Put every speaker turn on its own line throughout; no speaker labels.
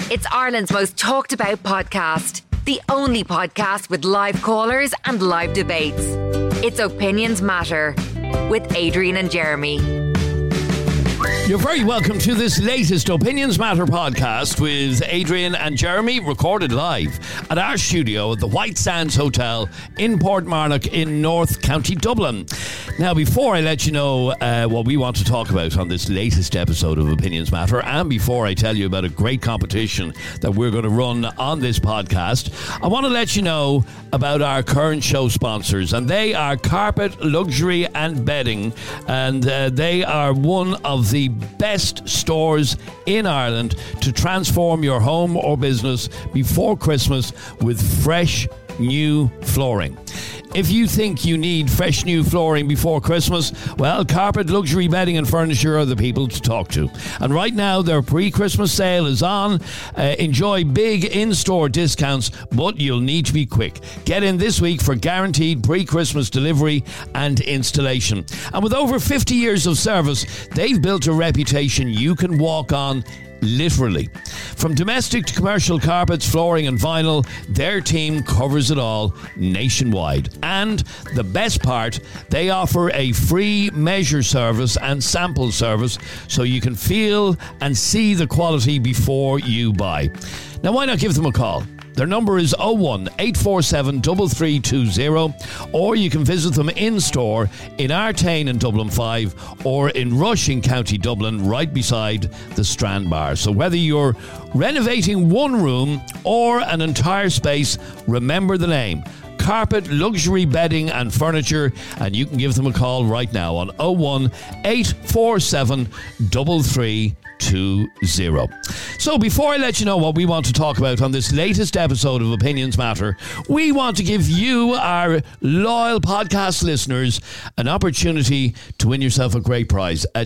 It's Ireland's most talked about podcast. The only podcast with live callers and live debates. It's Opinions Matter with Adrian and Jeremy.
You're very welcome to this latest Opinions Matter podcast with Adrian and Jeremy, recorded live at our studio at the White Sands Hotel in Portmarnock in North County Dublin. Now, before I let you know what we want to talk about on this latest episode of Opinions Matter, and before I tell you about a great competition that we're going to run on this podcast, I want to let you know about our current show sponsors, and they are Carpet, Luxury and Bedding, and they are one of the best stores in Ireland to transform your home or business before Christmas with fresh new flooring. If you think you need fresh new flooring before Christmas, well, Carpet, Luxury Bedding and Furniture are the people to talk to. And right now, their pre-Christmas sale is on. Enjoy big in-store discounts, but you'll need to be quick. Get in this week for guaranteed pre-Christmas delivery and installation. And with over 50 years of service, they've built a reputation you can walk on literally. From domestic to commercial carpets, flooring and vinyl, their team covers it all nationwide. And the best part, they offer a free measure service and sample service so you can feel and see the quality before you buy. Now, why not give them a call? Their number is 01-847 3320, or you can visit them in store in Artane in Dublin 5 or in Rush in County Dublin, right beside the Strand Bar. So whether you're renovating one room or an entire space, remember the name. Carpet, Luxury Bedding and Furniture, and you can give them a call right now on 01-847 3320. So before I let you know what we want to talk about on this latest episode of Opinions Matter, we want to give you, our loyal podcast listeners, an opportunity to win yourself a great prize, a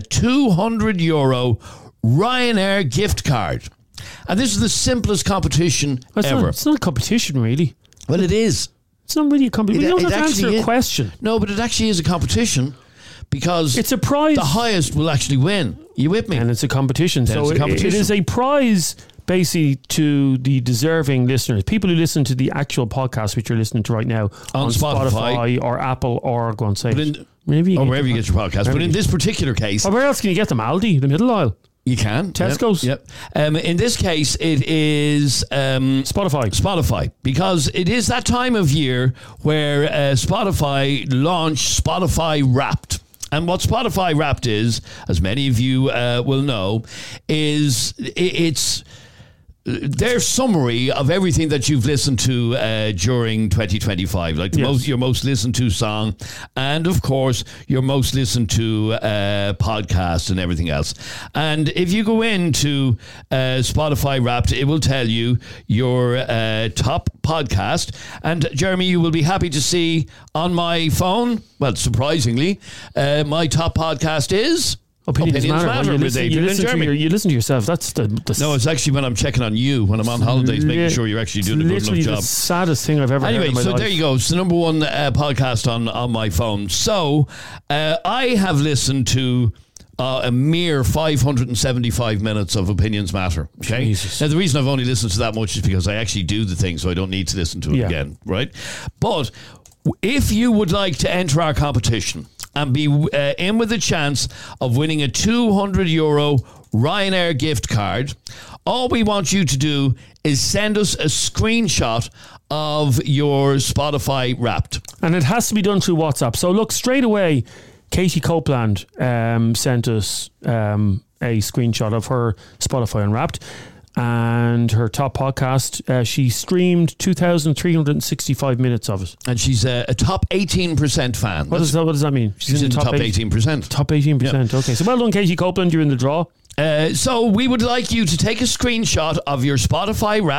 €200 Ryanair gift card. And this is the simplest competition ever.
It's not a competition, really.
Well, it is.
It's not really a competition. You don't have to answer a question.
No, but it actually is a competition. Because
it's a prize.
The highest will actually win. You with me?
And it's a competition. So it is a prize basically to the deserving listeners, people who listen to the actual podcast which you're listening to right now on Spotify or Apple or go and say
wherever you get your podcast. But in this particular case,
where else can you get them? Aldi, the middle aisle.
You can.
Tesco's.
Yep. In this case, it is Spotify, because it is that time of year where Spotify launched Spotify Wrapped. And what Spotify Wrapped is, as many of you will know, is it's their summary of everything that you've listened to during 2025, like your most listened to song, and of course your most listened to podcast and everything else. And if you go into Spotify Wrapped, it will tell you your top podcast. And Jeremy, you will be happy to see on my phone, well, surprisingly, my top podcast is Opinions Matter.
You listen to yourself. That's the
no, it's actually when I'm checking on you when I'm on holidays, making sure you're actually doing a good enough job.
The saddest thing I've ever heard in my life.
There you go. It's the number one podcast on my phone. So I have listened to a mere 575 minutes of Opinions Matter. Okay. Jesus. Now, the reason I've only listened to that much is because I actually do the thing, so I don't need to listen to it again. Right. But if you would like to enter our competition and be in with a chance of winning a €200 Ryanair gift card, all we want you to do is send us a screenshot of your Spotify Wrapped.
And it has to be done through WhatsApp. So look, straight away, Katie Copeland sent us a screenshot of her Spotify Unwrapped. And her top podcast, she streamed 2,365 minutes of it.
And she's a top 18% fan.
What does that mean?
She's in the top 18%.
Top 18%, yep. Okay. So well done, Katie Copeland, you're in the draw.
So we would like you to take a screenshot of your Spotify Wrapped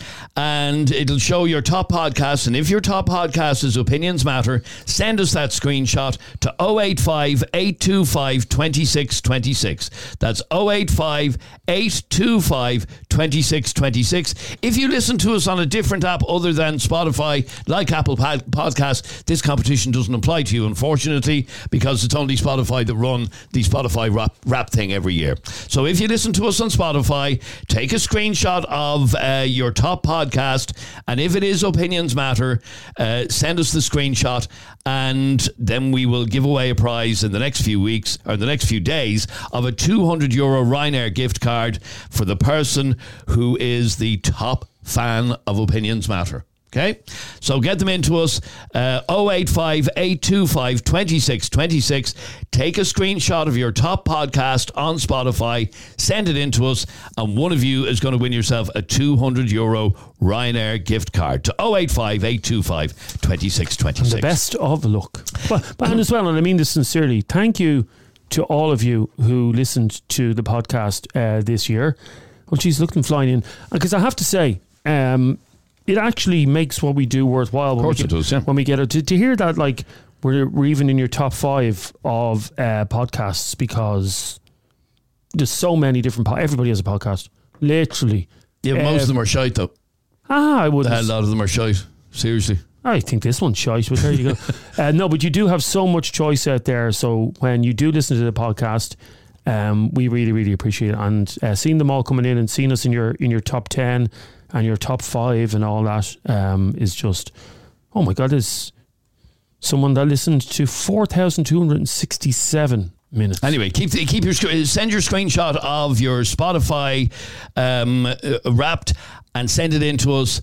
and it'll show your top podcast. And if your top podcast is Opinions Matter, send us that screenshot to 085 825 2626. That's 085 825 2626. If you listen to us on a different app other than Spotify, like Apple Podcasts, this competition doesn't apply to you, unfortunately, because it's only Spotify that run the Spotify rap thing every year. So if you listen to us on Spotify, take a screenshot of your top podcast, and if it is Opinions Matter, send us the screenshot, and then we will give away a prize in the next few weeks, or the next few days, of a €200 Ryanair gift card for the person who is the top fan of Opinions Matter. Okay, so get them into us, 085 825 2626. Take a screenshot of your top podcast on Spotify, send it into us, and one of you is going to win yourself a €200 Ryanair gift card to 085 825 2626.
And the best of luck. But and as well, and I mean this sincerely, thank you to all of you who listened to the podcast this year. Well, geez, look them flying in. Because I have to say, it actually makes what we do worthwhile.
Of course it does, yeah.
When we get it. To hear that, like, we're even in your top 5 of podcasts, because there's so many different everybody has a podcast. Literally.
Yeah, most of them are shite, though.
I wouldn't.
A lot of them are shite. Seriously.
I think this one's shite, but there you go. No, but you do have so much choice out there. So when you do listen to the podcast, we really, really appreciate it. And seeing them all coming in and seeing us in your top 10 and your top 5 and all that is just, oh my God, there's someone that listened to 4,267 minutes.
Anyway, send your screenshot of your Spotify Wrapped and send it in to us.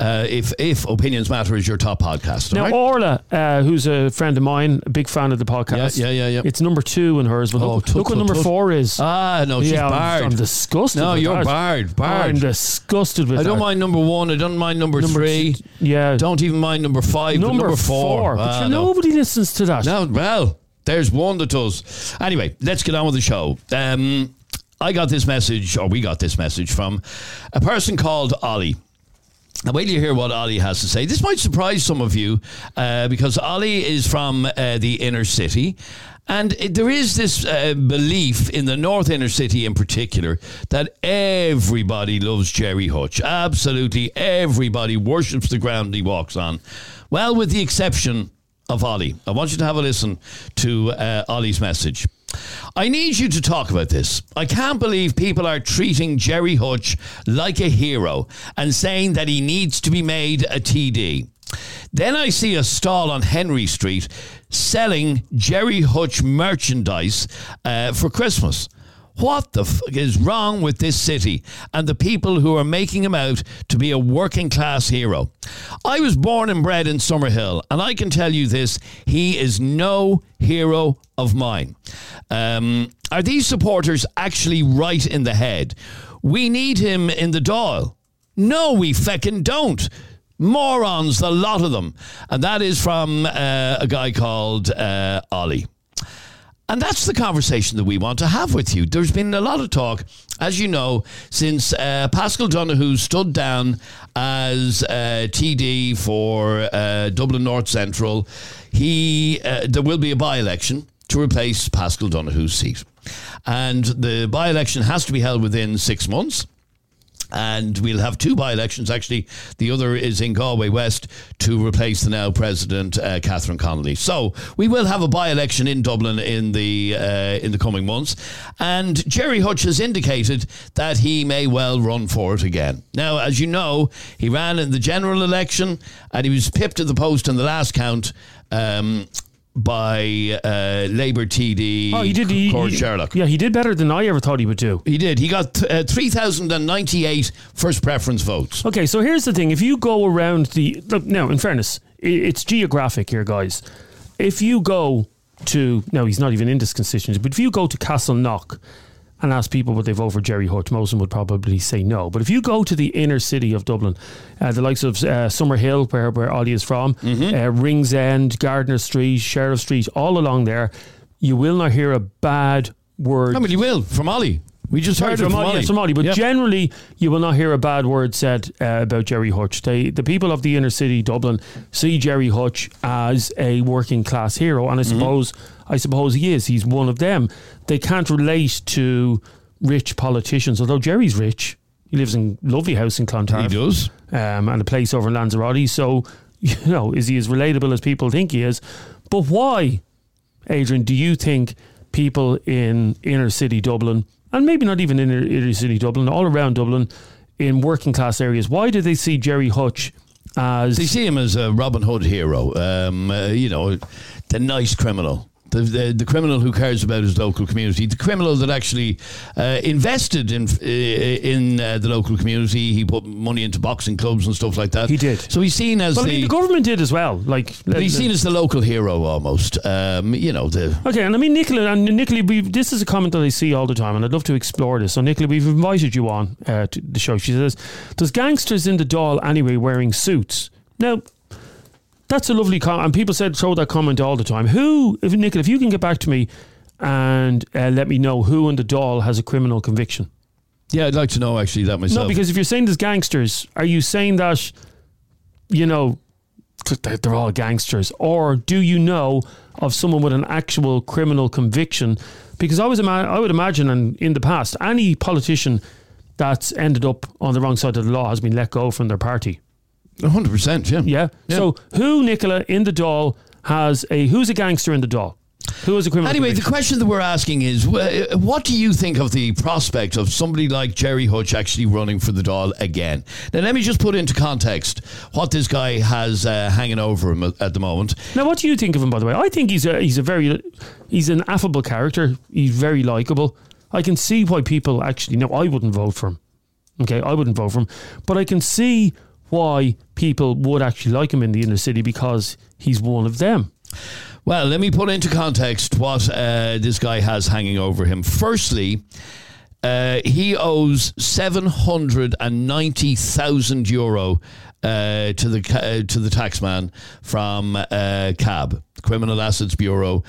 If Opinions Matter is your top podcast.
Now, right? Orla, who's a friend of mine, a big fan of the podcast.
Yeah.
It's number 2 in hers. But look what number 4 is.
No, she's barred.
I'm disgusted.
No,
with
you're
that.
barred.
I'm disgusted with that.
I don't mind number 1. I don't mind number 3.
Yeah.
Don't even mind number 5.
Number 4. But nobody listens to that.
No, well, there's one that does. Anyway, let's get on with the show. We got this message from a person called Ollie. Now, wait till you hear what Ollie has to say. This might surprise some of you because Ollie is from the inner city, and there is this belief in the North Inner City in particular that everybody loves Gerry Hutch. Absolutely everybody worships the ground he walks on. Well, with the exception of Ollie. I want you to have a listen to Ollie's message. I need you to talk about this. I can't believe people are treating Gerry Hutch like a hero and saying that he needs to be made a TD. Then I see a stall on Henry Street selling Gerry Hutch merchandise for Christmas. What the fuck is wrong with this city and the people who are making him out to be a working class hero? I was born and bred in Summerhill, and I can tell you this, he is no hero of mine. Are these supporters actually right in the head? We need him in the Dáil. No, we feckin' don't. Morons, the lot of them. And that is from a guy called Ollie. And that's the conversation that we want to have with you. There's been a lot of talk, as you know, since Paschal Donohoe stood down as TD for Dublin North Central. There will be a by-election to replace Paschal Donohoe's seat. And the by-election has to be held within 6 months. And we'll have 2 by-elections, actually. The other is in Galway West to replace the now President, Catherine Connolly. So we will have a by-election in Dublin in the coming months. And Gerry Hutch has indicated that he may well run for it again. Now, as you know, he ran in the general election and he was pipped at the post in the last count by Labour TD Cord Sherlock.
Yeah, he did better than I ever thought he would do.
He did. He got 3,098 first preference votes.
Okay, so here's the thing. If you go around now, in fairness, it's geographic here, guys. If you go to... Now, he's not even in this constituency, but if you go to Castleknock and ask people would they vote for Gerry Hutch, most of them would probably say no. But if you go to the inner city of Dublin, the likes of Summerhill, where Ollie is from, Ringsend, Gardner Street, Sheriff Street, all along there, you will not hear a bad word.
I mean, you will, from Ollie. We just heard
from Ollie. From Ollie, but
Yep.
generally you will not hear a bad word said about Jerry Hutch. The people of the inner city Dublin see Jerry Hutch as a working class hero, and I suppose he is. He's one of them. They can't relate to rich politicians, although Jerry's rich. He lives in a lovely house in Clontarf.
He does.
And a place over in Lanzarote. So, is he as relatable as people think he is? But why, Adrian, do you think people in inner city Dublin, and maybe not even in inner city Dublin, all around Dublin, in working class areas, why do they see Jerry Hutch as...
They see him as a Robin Hood hero, the nice criminal. The criminal who cares about his local community, the criminal that actually invested in the local community. He put money into boxing clubs and stuff like that.
He did.
So he's seen as
the government did as well.
He's seen as the local hero almost.
Okay, and I mean Nicola, this is a comment that I see all the time, and I'd love to explore this. So Nicola, we've invited you on to the show. She says, "There's gangsters in the Dáil anyway wearing suits." Now, that's a lovely comment, and people throw that comment all the time. Nicola, if you can get back to me and let me know who in the Dáil has a criminal conviction.
Yeah, I'd like to know actually that myself.
No, because if you're saying there's gangsters, are you saying that, they're all gangsters? Or do you know of someone with an actual criminal conviction? Because I would imagine, and in the past, any politician that's ended up on the wrong side of the law has been let go from their party.
100%,
yeah. So who, Nicola, in the Dáil who's a gangster in the Dáil? Who is a criminal
Anyway,
conviction?
the question that we're asking is, what do you think of the prospect of somebody like Jerry Hutch actually running for the Dáil again? Now, let me just put into context what this guy has hanging over him at the moment.
Now, what do you think of him, by the way? I think he's an affable character. He's very likeable. I can see why people actually... I wouldn't vote for him. Okay, I wouldn't vote for him. But I can see why people would actually like him in the inner city, because he's one of them.
Well, let me put into context what this guy has hanging over him. Firstly, he owes €790,000 to the taxman from CAB, Criminal Assets Bureau.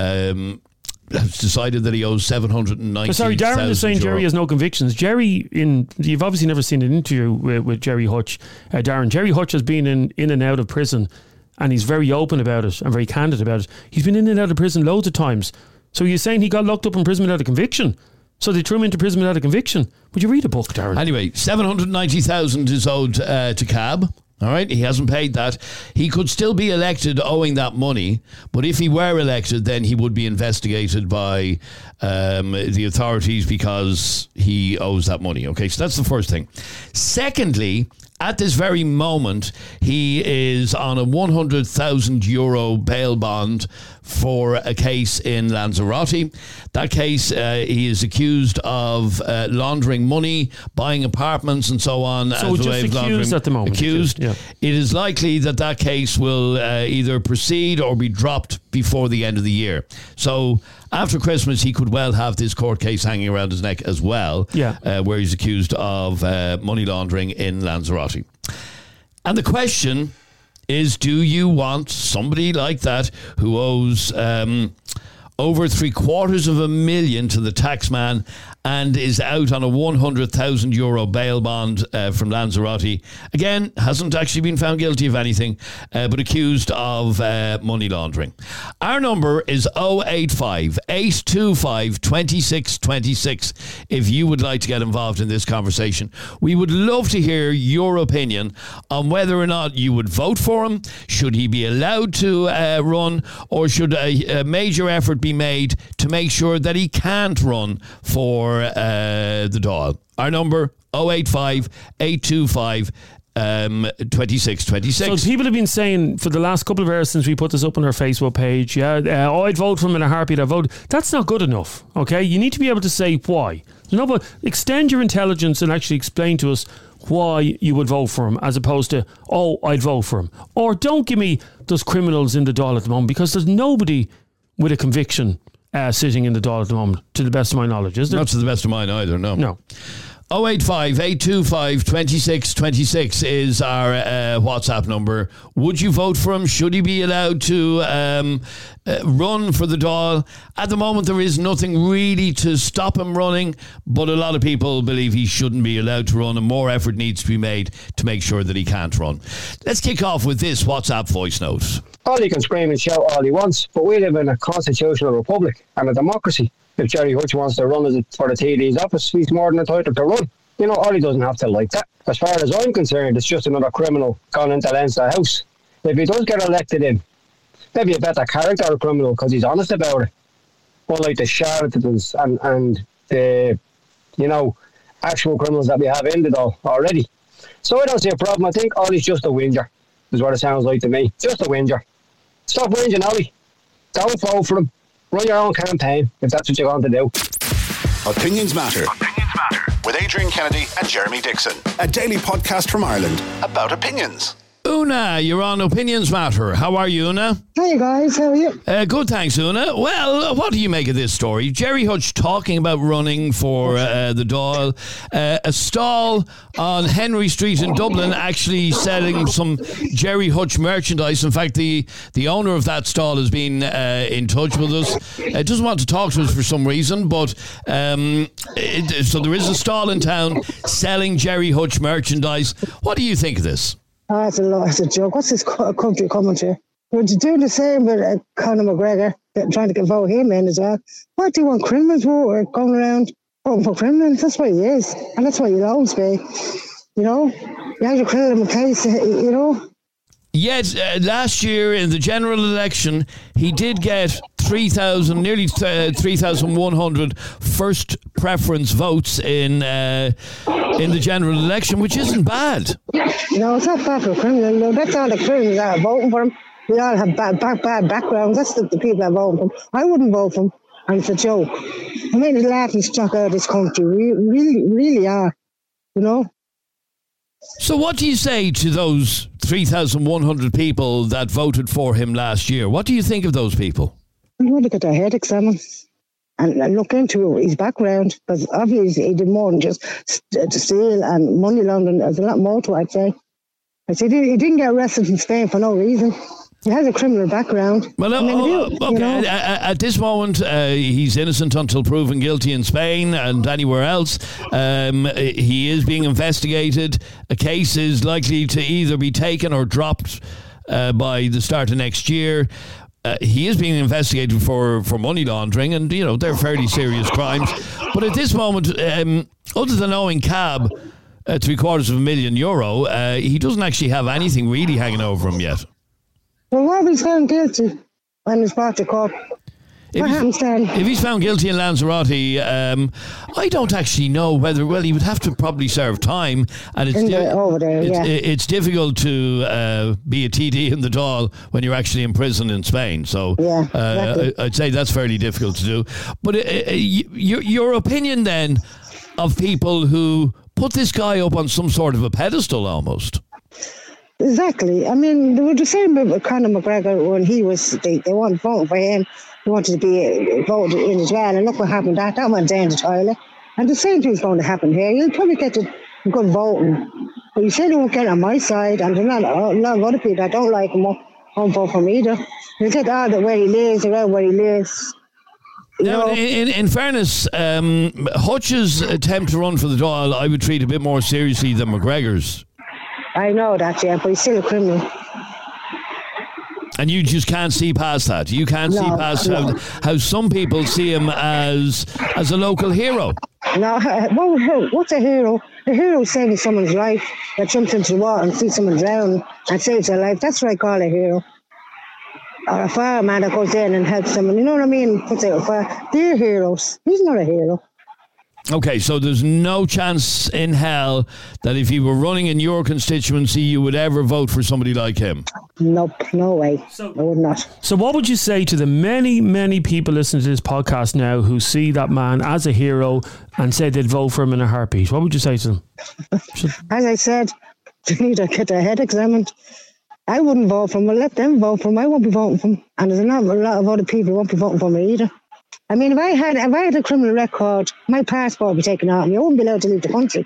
Has decided that he owes €790,000.
Sorry, Darren is saying Jerry has no convictions. You've obviously never seen an interview with Jerry Hutch. Darren, Jerry Hutch has been in and out of prison, and he's very open about it and very candid about it. He's been in and out of prison loads of times. So you're saying he got locked up in prison without a conviction? So they threw him into prison without a conviction? Would you read a book, Darren?
Anyway, $790,000 is owed to CAB. All right, he hasn't paid that. He could still be elected owing that money, but if he were elected, then he would be investigated by the authorities because he owes that money. Okay, so that's the first thing. Secondly, at this very moment, he is on a €100,000 bail bond for a case in Lanzarote. That case, he is accused of laundering money, buying apartments and so on.
So just accused at the moment.
Accused.
Yeah.
It is likely that case will either proceed or be dropped before the end of the year. So after Christmas, he could well have this court case hanging around his neck as well, where he's accused of money laundering in Lanzarote. And the question is, do you want somebody like that who owes over $750,000 to the taxman and is out on a €100,000 bail bond from Lanzarote? Again, hasn't actually been found guilty of anything, but accused of money laundering. Our number is 085 825 2626 if you would like to get involved in this conversation. We would love to hear your opinion on whether or not you would vote for him. Should he be allowed to run, or should a major effort be made to make sure that he can't run for the Dáil? Our number 085 825 2626.
So people have been saying for the last couple of hours since we put this up on our Facebook page, I'd vote for him in a heartbeat. That's not good enough. Okay, you need to be able to say why. But extend your intelligence and actually explain to us why you would vote for him, as opposed to, I'd vote for him. Or don't give me those criminals in the Dáil at the moment, because there's nobody with a conviction sitting in the Dáil at the moment, to the best of my knowledge, is there?
Not to the best of mine either, no. 085 825 2626 is our WhatsApp number. Would you vote for him? Should he be allowed to run for the Dáil? At the moment, there is nothing really to stop him running, but a lot of people believe he shouldn't be allowed to run, and more effort needs to be made to make sure that he can't run. Let's kick off with this WhatsApp voice note.
All can scream and shout all he wants, but we live in a constitutional republic and a democracy. If Jerry Hutch wants to run for the TD's office, he's more than entitled to run. You know, Ollie doesn't have to like that. As far as I'm concerned, it's just another criminal gone into Leinster House. If he does get elected in, maybe a better character criminal because he's honest about it. Unlike the charlatans and the, actual criminals that we have in the Dáil already. So I don't see a problem. I think Ollie's just a whinger, is what it sounds like to me. Just a whinger. Stop whinging, Ollie. Don't vote for him. Run your own campaign, if that's what you're going to do.
Opinions Matter. With Adrian Kennedy and Jeremy Dixon. A daily podcast from Ireland about opinions.
Una, you're on Opinions Matter. How are you, Una?
Hey guys, how are you?
Good, thanks, Una. Well, what do you make of this story? Jerry Hutch talking about running for the Dáil. A stall on Henry Street in Dublin actually selling some Jerry Hutch merchandise. In fact, the owner of that stall has been in touch with us. Doesn't want to talk to us for some reason, but so there is a stall in town selling Jerry Hutch merchandise. What do you think of this?
Oh, it's a joke. What's this country coming to? We're doing the same with Conor McGregor, trying to vote him in as well. Why do you want criminals going around voting for criminals? That's what he is. And that's what you'll always be. You know? You have to criminal case, you know?
Yet, last year in the general election, he did get nearly 3,100 first preference votes in the general election, which isn't bad.
No, it's not bad for a criminal. No, that's all the criminals that are voting for him. We all have bad backgrounds. That's the people that vote for him. I wouldn't vote for him, and it's a joke. I mean, the laughing stock out of this country. We really are, you know?
So what do you say to those 3,100 people that voted for him last year? What do you think of those people?
You want to get their head examined and look into his background, because obviously he did more than just to steal and money laundering. There's a lot more to it, I'd say. He didn't get arrested in Spain for no reason. He has a criminal background.
Well, okay. At this moment, he's innocent until proven guilty in Spain and anywhere else. He is being investigated. A case is likely to either be taken or dropped by the start of next year. He is being investigated for money laundering, and they're fairly serious crimes. But at this moment, other than owing Cab €750,000, he doesn't actually have anything really hanging over him yet.
Well, what if he's found guilty when he's brought to court? What happens then?
If he's found guilty in Lanzarote, I don't actually know whether. Well, he would have to probably serve time, and it's difficult to be a TD in the Dáil when you're actually in prison in Spain. So exactly. I'd say that's fairly difficult to do. But your opinion then of people who put this guy up on some sort of a pedestal almost.
Exactly. I mean, they were the same with Conor McGregor when he was. They weren't voting for him. He wanted to be voted in as well. And look what happened. That went down the toilet. And the same thing's going to happen here. You'll probably get a good voting. But you say they won't get on my side. And there's a lot of other people that don't like him won't vote for him either. You'll get all the where he lives, around where he lives.
Now, in fairness, Hutch's attempt to run for the Dáil, I would treat a bit more seriously than McGregor's.
I know that, yeah, but he's still a criminal.
And you just can't see past that. You can't see past how some people see him as a local hero.
No, what's a hero? A hero is saving someone's life, that jumps into the water and sees someone drown and saves their life. That's what I call a hero. Or a fireman that goes in and helps someone. You know what I mean? Puts out a fire. They're heroes. He's not a hero.
Okay, so there's no chance in hell that if he were running in your constituency, you would ever vote for somebody like him?
Nope, no way. I would not.
So what would you say to the many, many people listening to this podcast now who see that man as a hero and say they'd vote for him in a heartbeat? What would you say to them?
As I said, they need to get their head examined. I wouldn't vote for him. Well, let them vote for him. I won't be voting for him. And there's a lot of other people who won't be voting for me either. I mean, if I had a criminal record, my passport would be taken off me. I wouldn't be allowed to leave the country.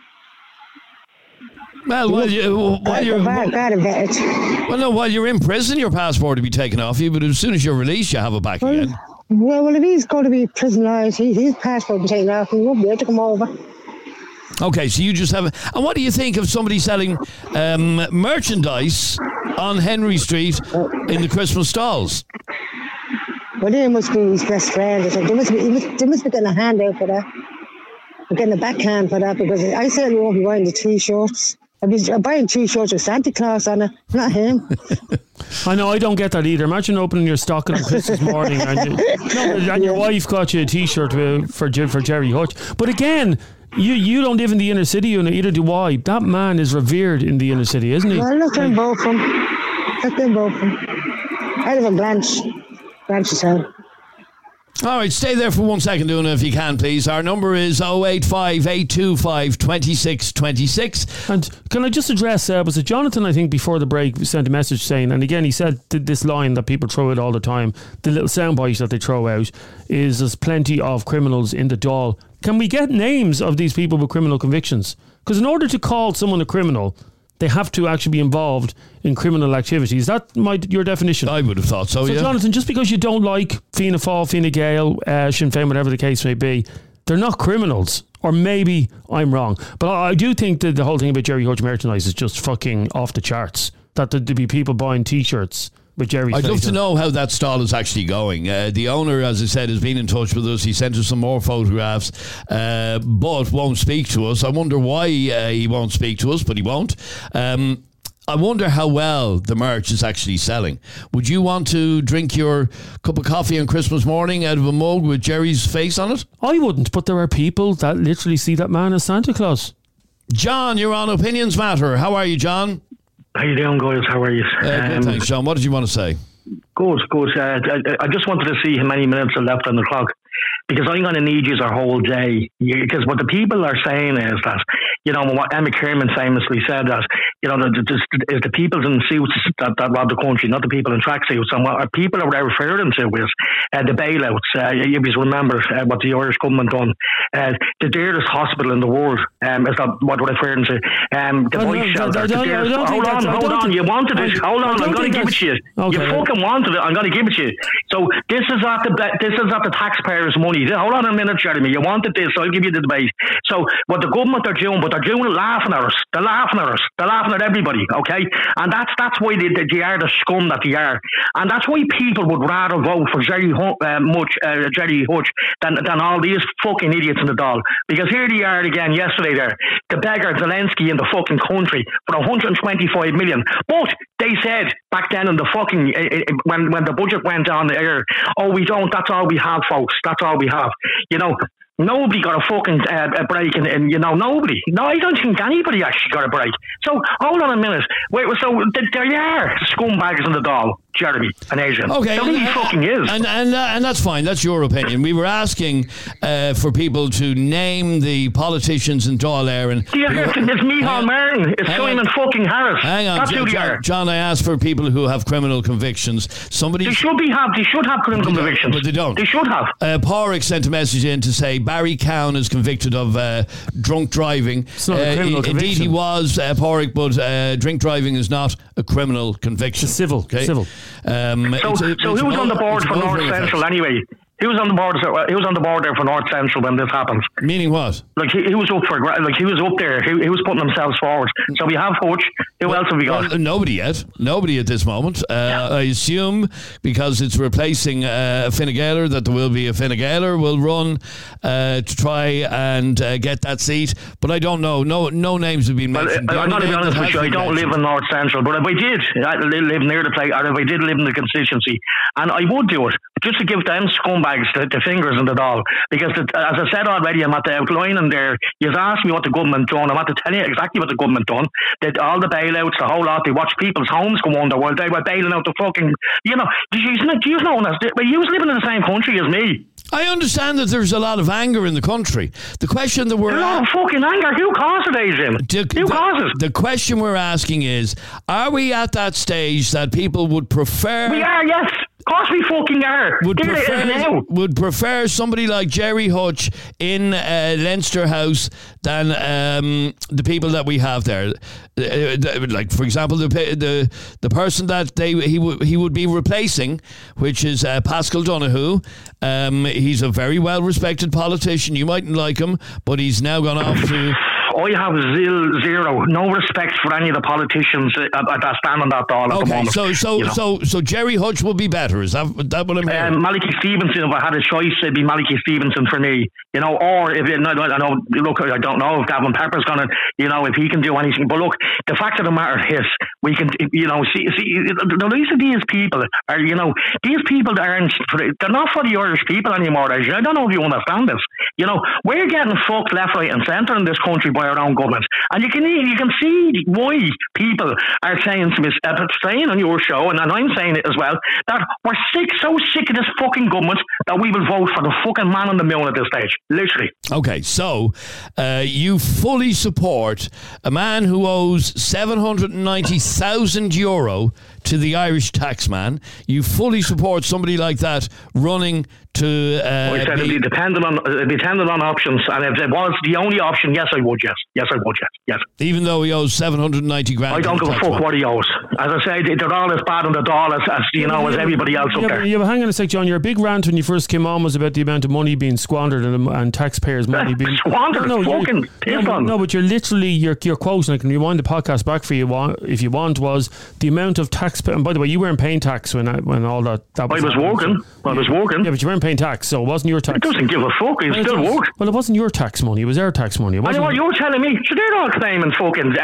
Well, while you're in prison, your passport will be taken off you, but as soon as you're released, you have it back again.
Well, if he's going to be prisonalised, his passport will be taken off and he won't be able to come over.
Okay, so you just have... And what do you think of somebody selling merchandise on Henry Street in the Christmas stalls?
Well, they must be his best friend. They must be getting a handout for that. They're getting a backhand for that, because I certainly won't be buying the T-shirts. I'm buying T-shirts with Santa Claus on it, not him.
I know, I don't get that either. Imagine opening your stocking on Christmas morning and your wife got you a T-shirt for Jerry Hutch. But again, you don't live in the inner city, and neither do I. That man is revered in the inner city, isn't he?
Well, look at both of them. I live in Blanchardstown.
All right, stay there for 1 second, Una, if you can, please. Our number is 085 825 2626.
And can I just address, was it Jonathan, I think, before the break, sent a message saying, and again, he said this line that people throw out all the time, the little soundbite that they throw out, is there's plenty of criminals in the Dáil. Can we get names of these people with criminal convictions? Because in order to call someone a criminal, they have to actually be involved in criminal activities. Is that your definition?
I would have thought so, yeah.
Jonathan, just because you don't like Fianna Fáil, Fine Gael, Sinn Féin, whatever the case may be, they're not criminals. Or maybe I'm wrong. But I do think that the whole thing about Jerry Hutch merchandise is just fucking off the charts. That there'd be people buying T-shirts with Jerry's
I'd love
face
to
on.
know how that stall is actually going. The owner, as I said, has been in touch with us. He sent us some more photographs, but won't speak to us. I wonder why he won't speak to us, but he won't. I wonder how well the merch is actually selling. Would you want to drink your cup of coffee on Christmas morning out of a mug with Jerry's face on it?
I wouldn't, but there are people that literally see that man as Santa Claus.
John, you're on Opinions Matter. How are you, John?
How you doing, guys? How are you?
Good, thanks, John. What did you want to say?
Good. I just wanted to see how many minutes are left on the clock, because I'm going to need you our whole day. Because what the people are saying is that, what Emma Kiernan famously said, that, is the people in suits that rob the country, not the people in tracksuits. And what people are referring to is the bailouts. You remember what the Irish government done. The dearest hospital in the world is that what we're referring to. The voice shelter. Hold on. You wanted it. Hold on. I'm going to give it to you. Okay. You fucking wanted it. I'm going to give it to you. So this is at the taxpayers' money. Hold on a minute, Jeremy. You wanted this. I'll give you the debate. So what the government are doing, but they're doing it laughing at us. They're laughing at us. They're laughing at everybody. Okay, and that's why they are the scum that they are, and that's why people would rather vote for Jerry Hutch than all these fucking idiots in the Dáil. Because here they are again yesterday there, the beggar Zelensky in the fucking country for 125 million. But they said back then in the fucking when the budget went on the air, we don't. That's all we have, folks. That's all we have. Nobody got a fucking break, and nobody. No, I don't think anybody actually got a break. So hold on a minute. Wait, so there are scumbags in the Dáil, Jeremy and Adrian.
Okay,
there really fucking is,
and that's fine. That's your opinion. We were asking for people to name the politicians in Dáil Éireann, and
it's Micheál Martin, it's Simon fucking Harris.
Hang on,
that's who they are.
John. I asked for people who have criminal convictions. They should
have criminal convictions,
but they don't.
They should have.
Pádraig sent a message in to say Barry Cowan is convicted of drunk driving.
It's not a criminal conviction.
Indeed, he was, Pádraig, but drink driving is not a criminal conviction.
It's civil.
Okay?
Civil.
So who was on the board for North Central anyway? He was on the board. He was on the board there for North Central when this happened.
Meaning what?
Like he was up for. Like he was up there. He was putting himself forward. So we have Hutch. Who else have we got?
Nobody yet. Nobody at this moment. I assume because it's replacing Fine Gaeler that there will be a Fine Gaeler will run to try and get that seat. But I don't know. No names have been mentioned.
I'm going to be honest with you. I don't live in North Central, but if I did, I live near the place, or if I did live in the constituency, and I would do it just to give them scumbags the fingers in the Dáil, because as I said already, I'm at the outlining there. You've asked me what the government done. I'm at to tell you exactly what the government done. That all the bailouts, the whole lot. They watched people's homes go under while they were bailing out the fucking. You was living in the same country as me.
I understand that there's a lot of anger in the country. The question that we're...
A lot of fucking anger. Who caused it, Adrian? Who caused it?
The question we're asking is, are we at that stage that people would prefer...
We are, yes. Of course we fucking are.
Would prefer somebody like Jerry Hutch in Leinster House than the people that we have there. Like, for example, the person that he would be replacing, which is Pascal Donoghue. He's a very well respected politician. You mightn't like him, but he's now gone off to.
I have zero, no respect for any of the politicians that stand on that Dáil at the moment.
So Jerry Hutch will be better. Is that what I'm hearing?
Malachy Stevenson, if I had a choice, it'd be Malachy Stevenson for me. Or if I don't know if Gavin Pepper's going to, if he can do anything. But look, the fact of the matter is, we can, see, the reason these people are, these people they're not for the Irish people anymore. I don't know if you understand this. We're getting fucked left, right, and centre in this country by our own government, and you can see why people are saying to me, saying on your show, and I'm saying it as well, that we're so sick of this fucking government that we will vote for the fucking man on the moon at this stage, literally.
Okay, so you fully support a man who owes €790,000 to the Irish taxman. You fully support somebody like that running to.
I said it'd be dependent on options, and if it was the only option, yes, I would. Yes, I would. Yes.
Even though he owes 790 grand.
I don't give a fuck what he owes. As I say, they're all as bad on the Dáil as everybody else up there.
Yeah, but hang on a sec, John. Your big rant when you first came on was about the amount of money being squandered and taxpayers' money being
squandered.
No, but you're literally your quote, and I can rewind the podcast back for you if you want, was the amount of tax. And by the way, you weren't paying tax when all that was.
I was working.
Yeah, but you weren't paying tax, so it wasn't your tax.
It doesn't give a fuck. It still works.
Well, it wasn't your tax money. It was their tax money.
I know what you're telling me. So they're all claiming fucking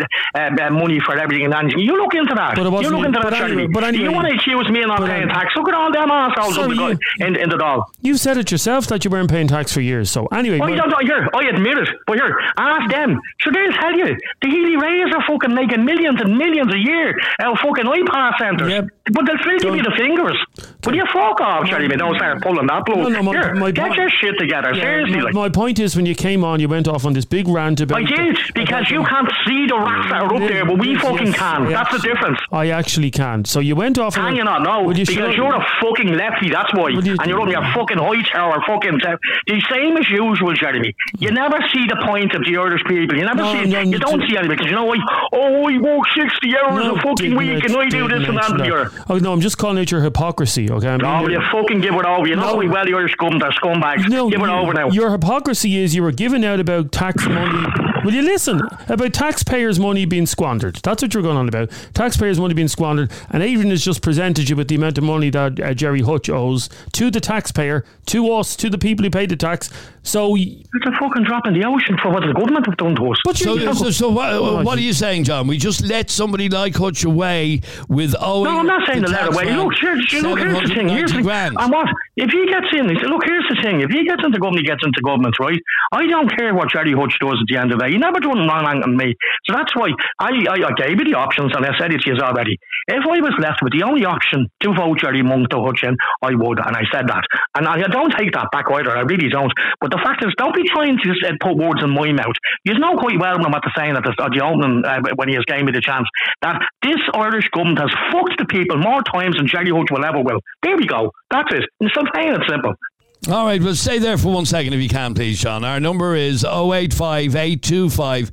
money for everything and anything. You look into that. You look into that, Charlie. You want to accuse me of not paying tax? Look at all them assholes in the Dáil.
You said it yourself that you weren't paying tax for years. So anyway,
I admit it. But here, ask them. So they'll tell you the Healy Rays are fucking making millions and millions a year out of fucking iPass centres. Yep. But they'll still give you the fingers. Will you fuck off, Charlie? Don't start pulling that blow. Get your shit together. Seriously.
My point is, when you came on, you went off on this big rant about.
I did, because you can't see the rats that are up there, but we fucking can. That's the difference.
I actually can. So you went off.
Can you not? No, because you're a fucking lefty. That's why. And you're on your fucking high tower, fucking the same as usual, Jeremy. You never see the point of the Irish people. You never see. You don't see anything because I work 60 hours a fucking week and I do this and that.
Oh no, I'm just calling out your hypocrisy. Okay.
Will you fucking give it over? You know how well the Irish government are scumbags. Give it over now.
Your hypocrisy is you were giving out about tax money. Will you listen? About taxpayers' money being squandered. That's what you're going on about. Taxpayers' money being squandered. And Adrian has just presented you with the amount of money that Jerry Hutch owes to the taxpayer, to us, to the people who pay the tax. So
it's a fucking drop in the ocean for what the government have done to us.
But so what are you saying, John? We just let somebody like Hutch away with owing.
No, I'm not saying to let away. Look, here's the thing. And what if he gets in? He said, look, here's the thing. If he gets into government, he gets into government, right? I don't care what Jerry Hutch does at the end of the day. He never done wrong on me. So that's why I gave you the options, and I said it to you already. If I was left with the only option to vote Jerry Monk to Hutch in, I would, and I said that. And I don't take that back either. I really don't. But the fact is, don't be trying to put words in my mouth. You know quite well what I'm saying at the opening when he has gave me the chance that this Irish government has fucked the people more times than Jerry Hutch will ever will. There we go. That's it. It's so plain and simple.
All right, well, stay there for 1 second if you can, please, Sean. Our number is 085 825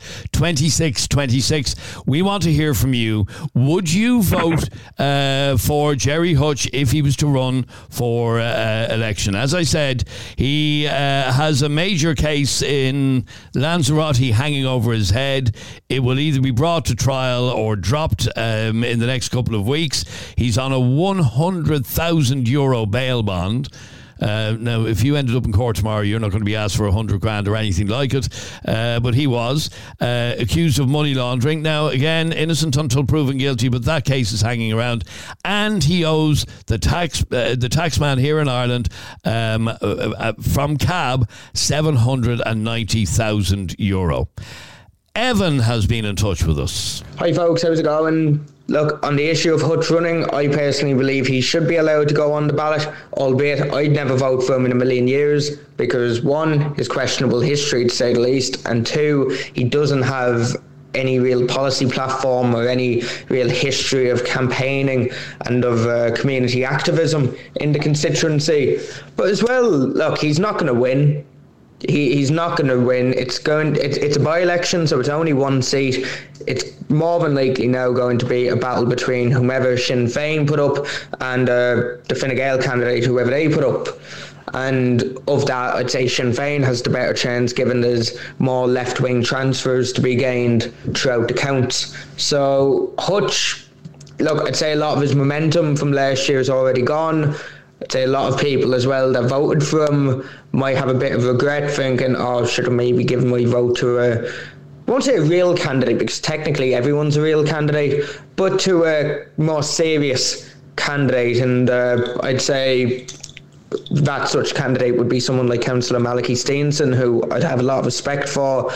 2626. We want to hear from you. Would you vote for Jerry Hutch if he was to run for election? As I said, he has a major case in Lanzarote hanging over his head. It will either be brought to trial or dropped in the next couple of weeks. He's on a €100,000 bail bond. Now, if you ended up in court tomorrow, you're not going to be asked for 100 grand or anything like it. But he was accused of money laundering. Now, again, innocent until proven guilty, but that case is hanging around. And he owes the taxman here in Ireland from CAB €790,000. Evan has been in touch with us.
Hi folks, how's it going? Look, on the issue of Hutch running, I personally believe he should be allowed to go on the ballot, albeit I'd never vote for him in a million years because one, his questionable history to say the least, and two, he doesn't have any real policy platform or any real history of campaigning and of community activism in the constituency. But as well, look, he's not going to win. He's not going to win. It's a by-election, so it's only one seat. It's more than likely now going to be a battle between whomever Sinn Féin put up and the Fine Gael candidate, whoever they put up. And of that, I'd say Sinn Féin has the better chance, given there's more left-wing transfers to be gained throughout the counts. So Hutch, look, I'd say a lot of his momentum from last year is already gone. I'd say a lot of people as well that voted for him might have a bit of regret, thinking, oh, should have maybe given my vote to I won't say a real candidate, because technically everyone's a real candidate, but to a more serious candidate. And I'd say that such candidate would be someone like Councillor Malachy Steenson, who I'd have a lot of respect for.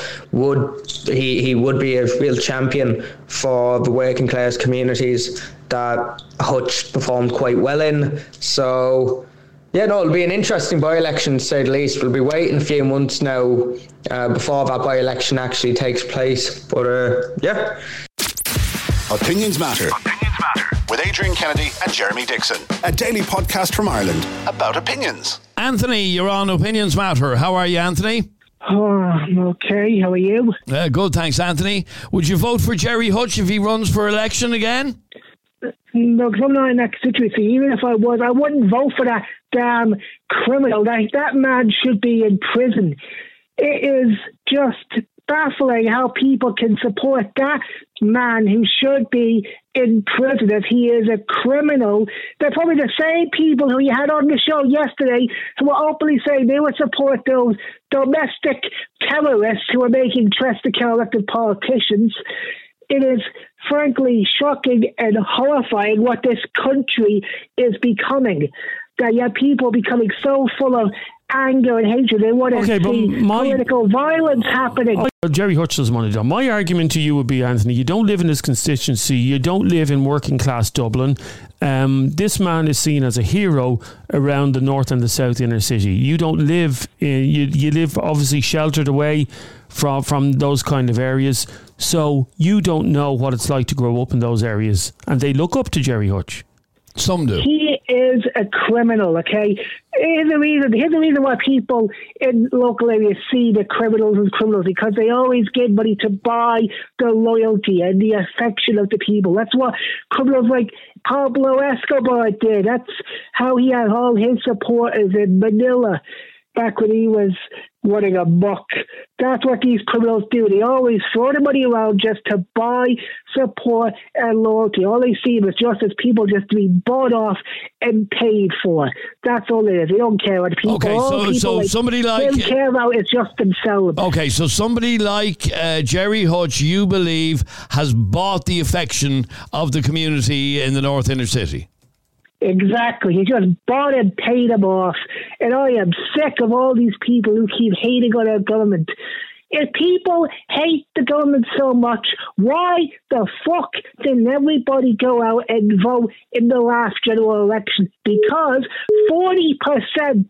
He would be a real champion for the working class communities that Hutch performed quite well in. So yeah, no, it'll be an interesting by-election, to say the least. We'll be waiting a few months now before that by-election actually takes place. But yeah.
Opinions Matter. With Adrian Kennedy and Jeremy Dixon. A daily podcast from Ireland about opinions.
Anthony, you're on Opinions Matter. How are you, Anthony?
Oh, I'm okay. How are you?
Good, thanks, Anthony. Would you vote for Jerry Hutch if he runs for election again?
No, because I'm not in that situation. Even if I was, I wouldn't vote for that damn criminal. That man should be in prison. It is just baffling how people can support that man who should be in prison if he is a criminal. They're probably the same people who you had on the show yesterday who were openly saying they would support those domestic terrorists who are making threats to elected politicians. It is frankly shocking and horrifying what this country is becoming. That you have people becoming so full of anger and hatred. They want to see political violence happening.
Jerry Hutch doesn't want to do. My argument to you would be, Anthony, you don't live in this constituency. You don't live in working class Dublin. This man is seen as a hero around the north and the south inner city. You don't live in, you live obviously sheltered away from those kind of areas. So you don't know what it's like to grow up in those areas. And they look up to Jerry Hutch.
Some do.
He is a criminal, okay? Here's the reason why people in local areas see the criminals as criminals, because they always give money to buy the loyalty and the affection of the people. That's what criminals like Pablo Escobar did. That's how he had all his supporters in Manila back when he was running amok. That's what these criminals do. They always throw the money around just to buy support and loyalty. All they see is just as people just to be bought off and paid for. That's all it is. They don't care what people.
Okay, so somebody like
they care about is just themselves.
Okay, so somebody like Jerry Hutch, you believe, has bought the affection of the community in the North Inner City.
Exactly. He just bought and paid him off. And I am sick of all these people who keep hating on our government. If people hate the government so much, why the fuck didn't everybody go out and vote in the last general election? Because 40%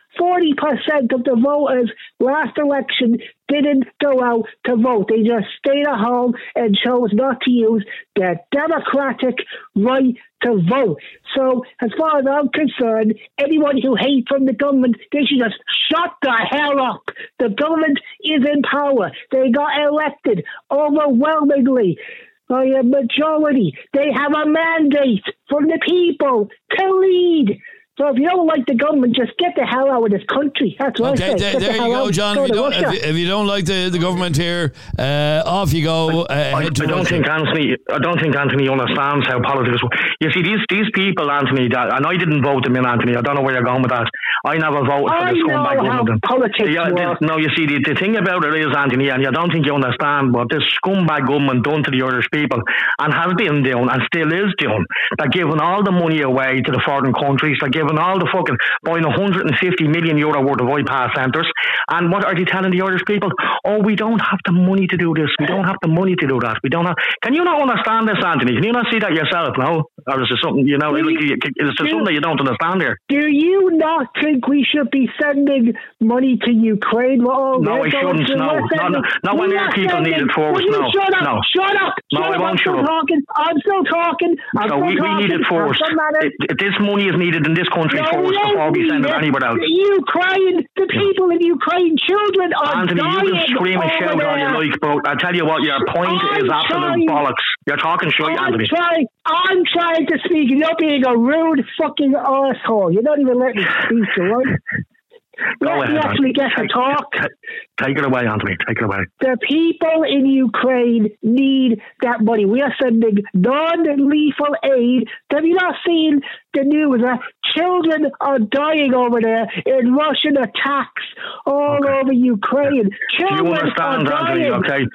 of the voters last election didn't go out to vote. They just stayed at home and chose not to use their democratic right to vote. So as far as I'm concerned, anyone who hates from the government, they should just shut the hell up. The government is in power. They got elected overwhelmingly by a majority. They have a mandate from the people to lead. So if you don't like the government, just get the hell out of this country. That's what I say.
There you go, John. If you don't like the government here, off you go.
I don't think Anthony understands how politics work. You see, these people, Anthony, and I didn't vote them in, Anthony. I don't know where you're going with that. I never voted for the scumbag government. No, you see, the thing about it is, Anthony, and I don't think you understand what this scumbag government done to the Irish people, and has been doing, and still is doing. They're giving all the money away to the foreign countries. They're giving all the fucking, buying €150 million worth of bypass centres. And what are they telling the Irish people? Oh, we don't have the money to do this. We don't have the money to do that. We don't have. Can you not understand this, Anthony? Can you not see that yourself? No. Or is there something, is there something that you don't understand here?
Do you not think we should be sending money to Ukraine?
No, I shouldn't. No, not when their people need it for us. No,
shut up.
No, I won't shut up.
I'm still talking.
We need it for us. This money is needed in this country for us before we send it anywhere else.
Ukraine, the people in Ukraine, children are
Anthony,
dying.
you can scream and shout all you like, but I tell you what, your point is absolute bollocks. You're talking shit, Anthony.
I'm trying to speak, and you're being a rude fucking arsehole. You're not even letting me speak, right? Let me actually get to talk.
Take it away, Anthony. Take it away.
The people in Ukraine need that money. We are sending non-lethal aid. Have you not seen the news? Children are dying over there in Russian attacks all over Ukraine. Children
do you understand, Anthony? Okay,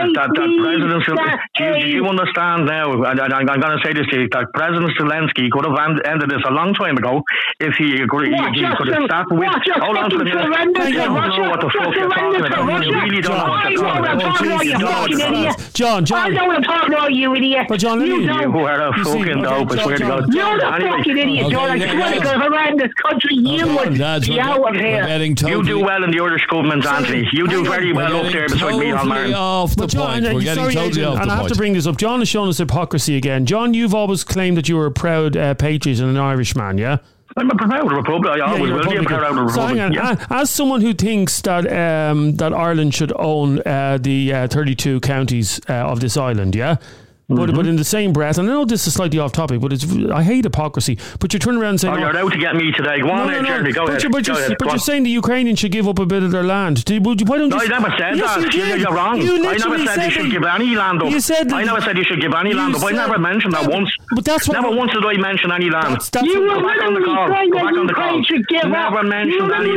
do you understand now? And I'm going to say this to you: that President Zelensky could have ended this a long time ago if he agreed. He could have stopped with. Hold on for a minute. I don't know what the fuck you're talking about. You really don't know what you're talking about.
John.
I know what I'm talking about, you idiot.
But John,
you are a fucking dope. I swear to God.
You're the fucking idiot, John. I swear to God, if I ran this country, you would be out of here.
You do well in the Irish government, Anthony. You do very well up there beside me on Martin.
But John,
and I have to bring this up. John has shown us hypocrisy again. John, you've always claimed that you were a proud patriot and an Irishman, yeah?
I'm a proud Republican. I always will be a proud Republican.
So hang on. As someone who thinks that that Ireland should own the 32 counties of this island, yeah? But in the same breath, and I know this is slightly off topic, but I hate hypocrisy. But you turn around and say,
you're out to get me today. Go on, Jeremy. Go ahead.
But you're saying the Ukrainians should give up a bit of their land.
I never said that. You're wrong. I never said you should give any land up. I never said you should give any land up. I never mentioned that once.
But that's what
never once did I mention any land.
You were literally saying should give up.
Never mentioned any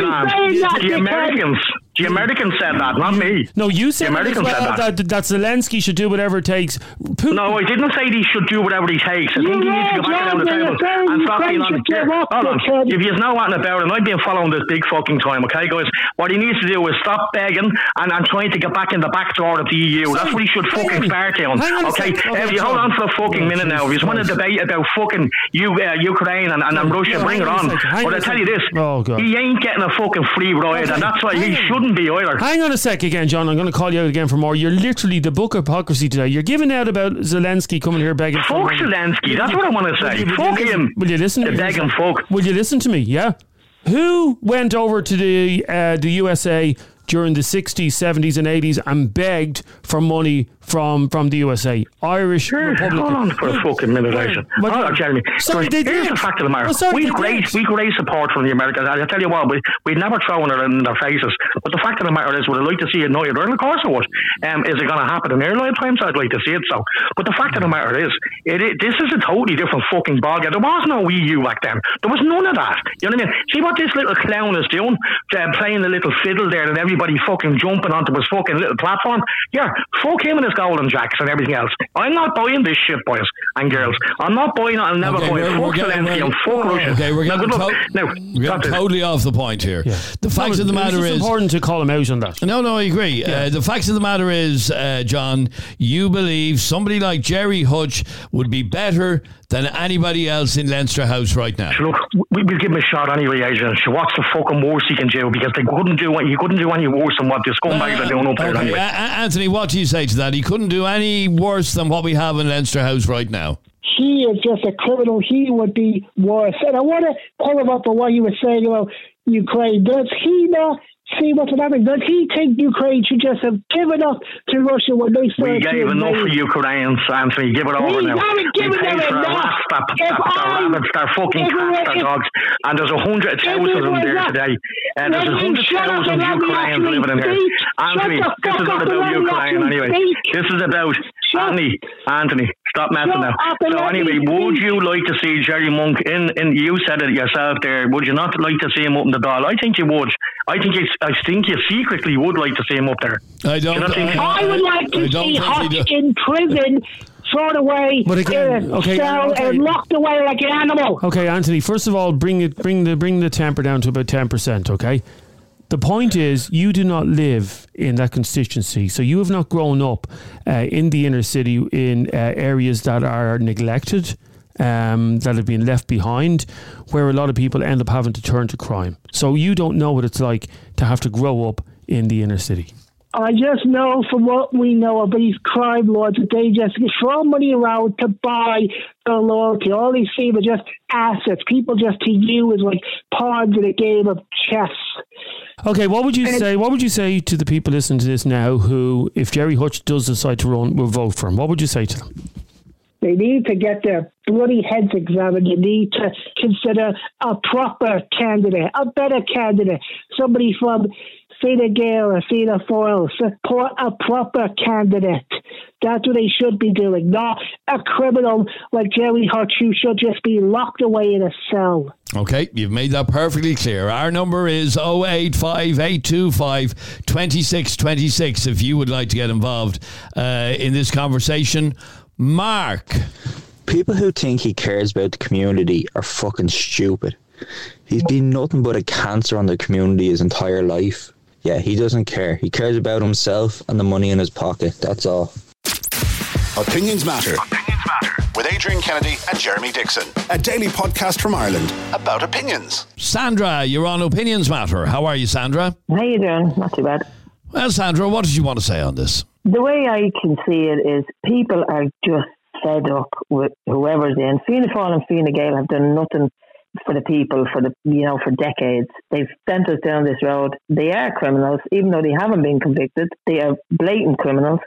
land. The Americans said that, not me.
No, you said that Zelensky should do whatever it takes.
No, I didn't say he should do whatever he takes. I think he needs to go back down the table and stop being on the chair. Hold on. If you know what about it, and I've been following this big fucking time, okay, guys? What he needs to do is stop begging and trying to get back in the back door of the EU. That's what he should fucking start doing, okay? If you hold on for a fucking minute now, if you just want to debate about fucking Ukraine and Russia, bring it on. But I tell you this, he ain't getting a fucking free ride, and that's why he shouldn't be either.
Hang on a sec again, John. I'm going to call you out again for more. You're literally the book of hypocrisy today. You're giving out about Zelensky coming here begging.
Fuck Zelensky. That's what I want to say. Fuck him.
Will you listen to me?
Begging fuck.
Will you listen to me? Yeah. Who went over to the USA during the 60s, 70s and 80s and begged for money from the USA? Irish Republican.
Hold on for a fucking minute, Jason. Jeremy. Here's the fact of the matter. We great support from the Americans. I tell you what, we'd never thrown it in their faces. But the fact of the matter is, would I like to see it now? Well, of course I would. Is it going to happen in their lifetimes? I'd like to see it so. But the fact of the matter is, this is a totally different fucking ballgame. There was no EU back then. There was none of that. You know what I mean? See what this little clown is doing? Playing the little fiddle there and everybody fucking jumping onto his fucking little platform. Yeah, fuck him and his golden jacks and everything else. I'm not buying this shit, boys and girls. I'm not buying it. I'll never buy it. Fuck Zelensky and fuck Russia.
Okay, we're getting totally off the point here. Yeah. The fact of the matter is,
it's important to call him out on that.
No, I agree. Yeah. The fact of the matter is, John, you believe somebody like Jerry Hutch would be better than anybody else in Leinster House right now.
Look, we'll give him a shot anyway, Adrian. What's the fucking worst he can do? Because he couldn't do any worse than what the scumbags are doing up there anyway.
Anthony, what do you say to that? He couldn't do any worse than what we have in Leinster House right now.
He is just a criminal. He would be worse. And I want to pull him up on what you were saying about Ukraine. Does he not see what's happening? Does he think Ukraine should just have given up to Russia when they started?
We gave enough for Ukrainians, Anthony. Give it over now.
We given them enough.
They're fucking cats, they're dogs. And there's 100,000 of them there today. And there's 100,000 Ukrainians living in here. Anthony, this is not about Ukraine anyway. This is about Anthony, stop messing now. So anyway, would you like to see Jerry Monk in you said it yourself there, would you not like to see him up in the Dáil? I think you would. I think you secretly would like to see him up there.
I would like to see Hutch in prison, thrown away in a cell and locked away like an animal.
Okay, Anthony, first of all, bring the temper down to about 10%, okay? The point is, you do not live in that constituency, so you have not grown up in the inner city in areas that are neglected that have been left behind, where a lot of people end up having to turn to crime. So you don't know what it's like to have to grow up in the inner city.
I just know from what we know of these crime lords that they just throw money around to buy their loyalty. All these people are just assets. People just to use like pawns in a game of chess.
Okay, what would you say? What would you say to the people listening to this now who, if Jerry Hutch does decide to run, will vote for him? What would you say to them?
They need to get their bloody heads examined. You need to consider a proper candidate, a better candidate, somebody from Fine Gael or Fianna Fáil. Support a proper candidate. That's what they should be doing, not a criminal like Jerry Hutch who should just be locked away in a cell.
Okay, you've made that perfectly clear. Our number is 085 825 2626 if you would like to get involved in this conversation. Mark.
People who think he cares about the community are fucking stupid. He's been nothing but a cancer on the community his entire life. Yeah, he doesn't care. He cares about himself and the money in his pocket. That's all.
Opinions Matter. With Adrian Kennedy and Jeremy Dixon. A daily podcast from Ireland about opinions.
Sandra, you're on Opinions Matter. How are you, Sandra?
How you doing? Not too bad.
Well, Sandra, what did you want to say on this?
The way I can see it is people are just fed up with whoever's in. Fianna Fáil and Fine Gael have done nothing for the people for decades. They've sent us down this road. They are criminals, even though they haven't been convicted. They are blatant criminals.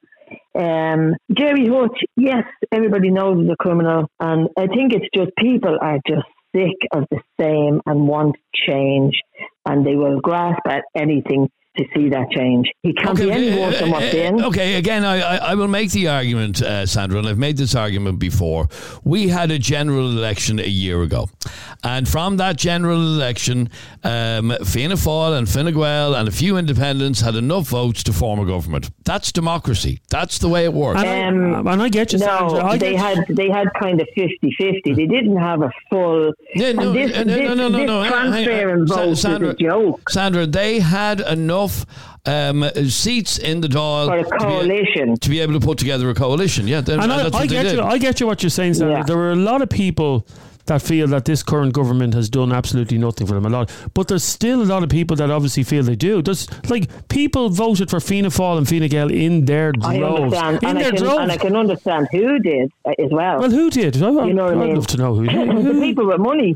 Jerry Hutch, yes, everybody knows he's a criminal, and I think it's just people are just sick of the same and want change, and they will grasp at anything to see that change. He can't be any worse than what's in.
Okay, again, I will make the argument, Sandra, and I've made this argument before. We had a general election a year ago, and from that general election, Fianna Fáil and Fine Gael and a few independents had enough votes to form a government. That's democracy. That's the way it works.
And I get you, Sandra.
No, they had kind of 50-50. They didn't have a full...
Yeah, no,
this transfer and vote is a joke.
Sandra, they had enough seats in the Dáil
for a coalition
to be able to put together a coalition. Yeah,
I get you what you're saying, Sandra. Yeah. There were a lot of people that feel that this current government has done absolutely nothing for them. But there's still a lot of people that obviously feel they do. There's people voted for Fianna Fáil and Fine Gael in their droves.
I understand, and I can understand who did as well.
Well, who did?
You know what I mean?
I'd love to know who did.
The people with money.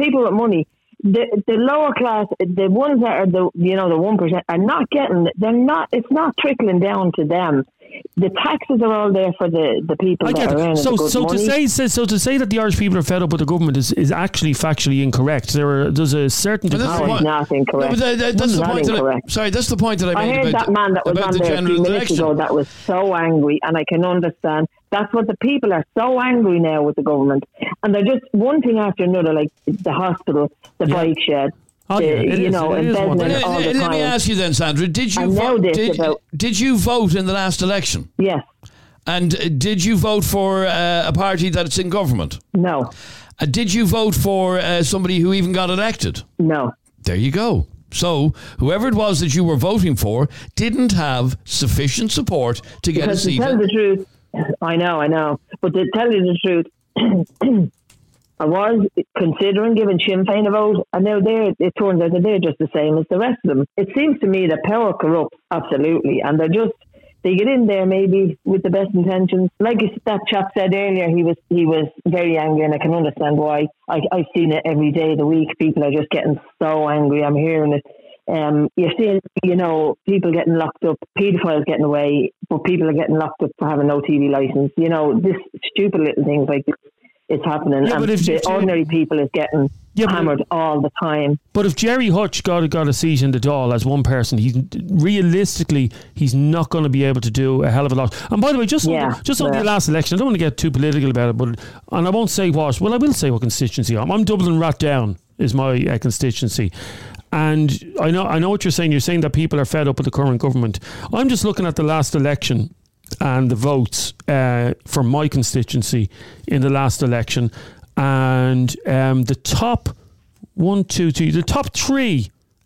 The lower class, the ones that are the 1% are not getting. They're not. It's not trickling down to them. The taxes are all there for the people that are earning the good money.
To say that the Irish people are fed up with the government is actually factually incorrect. There's a certain.
It's not incorrect.
That's the point. That's the point that I made.
I heard that man that was on there a few minutes ago that was so angry, and I can understand. That's what the people are so angry now with the government, and they're just one thing after another, like the hospital, the bike shed.
Let me ask you then, Sandra, did you vote in the last election?
Yes.
And did you vote for a party that's in government?
No.
Did you vote for somebody who even got elected?
No.
There you go. So whoever it was that you were voting for didn't have sufficient support to get a seat.
To tell the truth, I know. But to tell you the truth, I was considering giving Sinn Féin a vote, and now it turns out that they're just the same as the rest of them. It seems to me that power corrupts, absolutely, and they get in there maybe with the best intentions. Like that chap said earlier, he was very angry, and I can understand why. I've seen it every day of the week. People are just getting so angry. I'm hearing it. You're seeing, people getting locked up, paedophiles getting away, but people are getting locked up for having no TV license. This stupid little things like this. It's happening, and the ordinary people is getting hammered all the time.
But if Jerry Hutch got a seat in the Dáil as one person, he's not going to be able to do a hell of a lot. And by the way, just on the last election, I don't want to get too political about it, and I won't say what. Well, I will say what constituency I'm Dublin Rathdown is my constituency. And I know what you're saying. You're saying that people are fed up with the current government. I'm just looking at the last election and the votes for my constituency in the last election, and the top 1, 2, 3, the top 3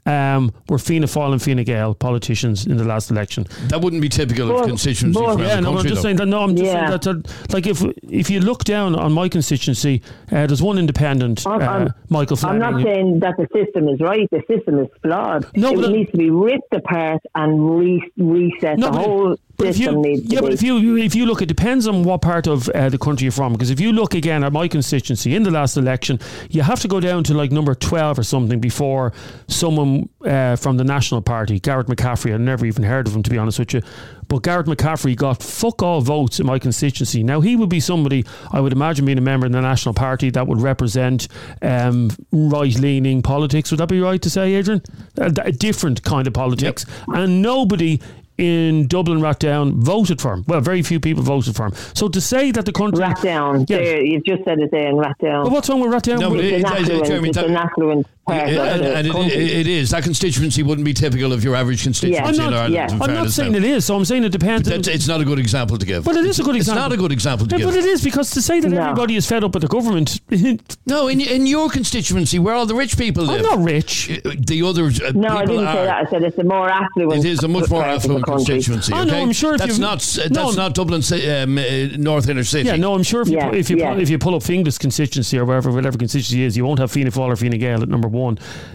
were Fianna Fáil and Fine Gael politicians in the last election.
That wouldn't be typical of constituencies around the country,
I'm just saying that. No, I'm just saying that. Like if you look down on my constituency, there's one independent, Michael Flanagan.
I'm not saying that the system is right. The system is flawed.
No,
it needs to be ripped apart and reset. The whole system needs to be.
But if you look, it depends on what part of the country you're from. Because if you look again at my constituency in the last election, you have to go down to like number 12 or something before someone from the National Party, Garrett McCaffrey. I've never even heard of him, to be honest with you. But Garrett McCaffrey got fuck all votes in my constituency. Now, he would be somebody, I would imagine, being a member in the National Party that would represent right-leaning politics. Would that be right to say, Adrian? A different kind of politics. Yep. And nobody in Dublin Rathdown voted for him. Well, very few people voted for him. So to say that the country...
Rathdown.
Yeah.
There, you've just said it there in Rathdown.
Well, what's wrong with Rathdown?
No, but
it's an affluent part of the country.
It is. That constituency wouldn't be typical of your average constituency in Ireland.
I'm not saying it is, so I'm saying it depends.
It's not a good example to give.
But it is a good example.
It's not a good example to give.
But it is, because to say that everybody is fed up with the government...
No, in your constituency, where all the rich people live.
I'm not rich.
The others
No, I didn't say that. I said it's a more affluent...
It is a much more affluent constituency.
I know, I'm sure
that's not Dublin North Inner City.
Yeah, no, I'm sure if you pull up Finglas constituency or whatever constituency is, you won't have Fianna Fáil or Fine Gael at number one.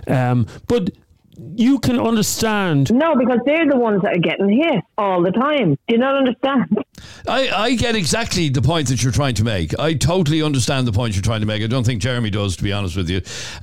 But you can understand.
No, because they're the ones that are getting hit all the time. Do you not understand?
I get exactly the point that you're trying to make. I totally understand the point you're trying to make. I don't think Jeremy does, to be honest with you.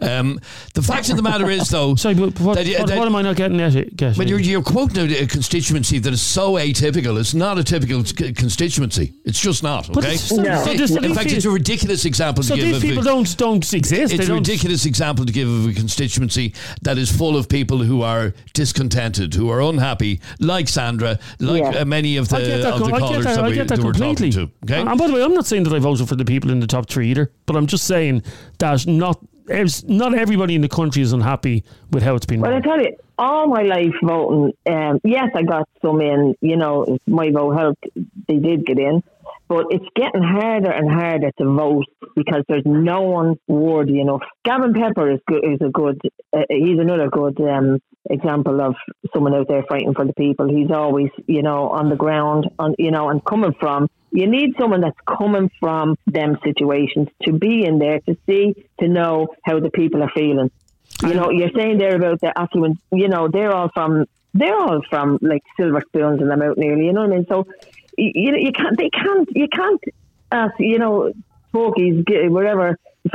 The fact of the matter is, though...
Sorry, but what am I not getting at?
But you're quoting a constituency that is so atypical. It's not a typical constituency. It's just not, okay? In fact, it's a ridiculous example to give.
So these people don't exist.
It's a ridiculous example to give of a constituency that is full of people who are discontented, who are unhappy, like Sandra, like many of the callers
I get that completely.
Okay?
And by the way, I'm not saying that I voted for the people in the top three either, but I'm just saying that not everybody in the country is unhappy with how it's been run.
Well, I tell you, all my life voting, yes, I got some in, my vote helped, they did get in, but it's getting harder and harder to vote because there's no one worthy enough. Gavin Pepper he's another good example of someone out there fighting for the people. He's always, on the ground, and coming from. You need someone that's coming from them situations to be in there to see, to know how the people are feeling. You're saying there about the affluent. They're all from like Silver Spoons and them out nearly. You know what I mean? So you can't ask talkies whatever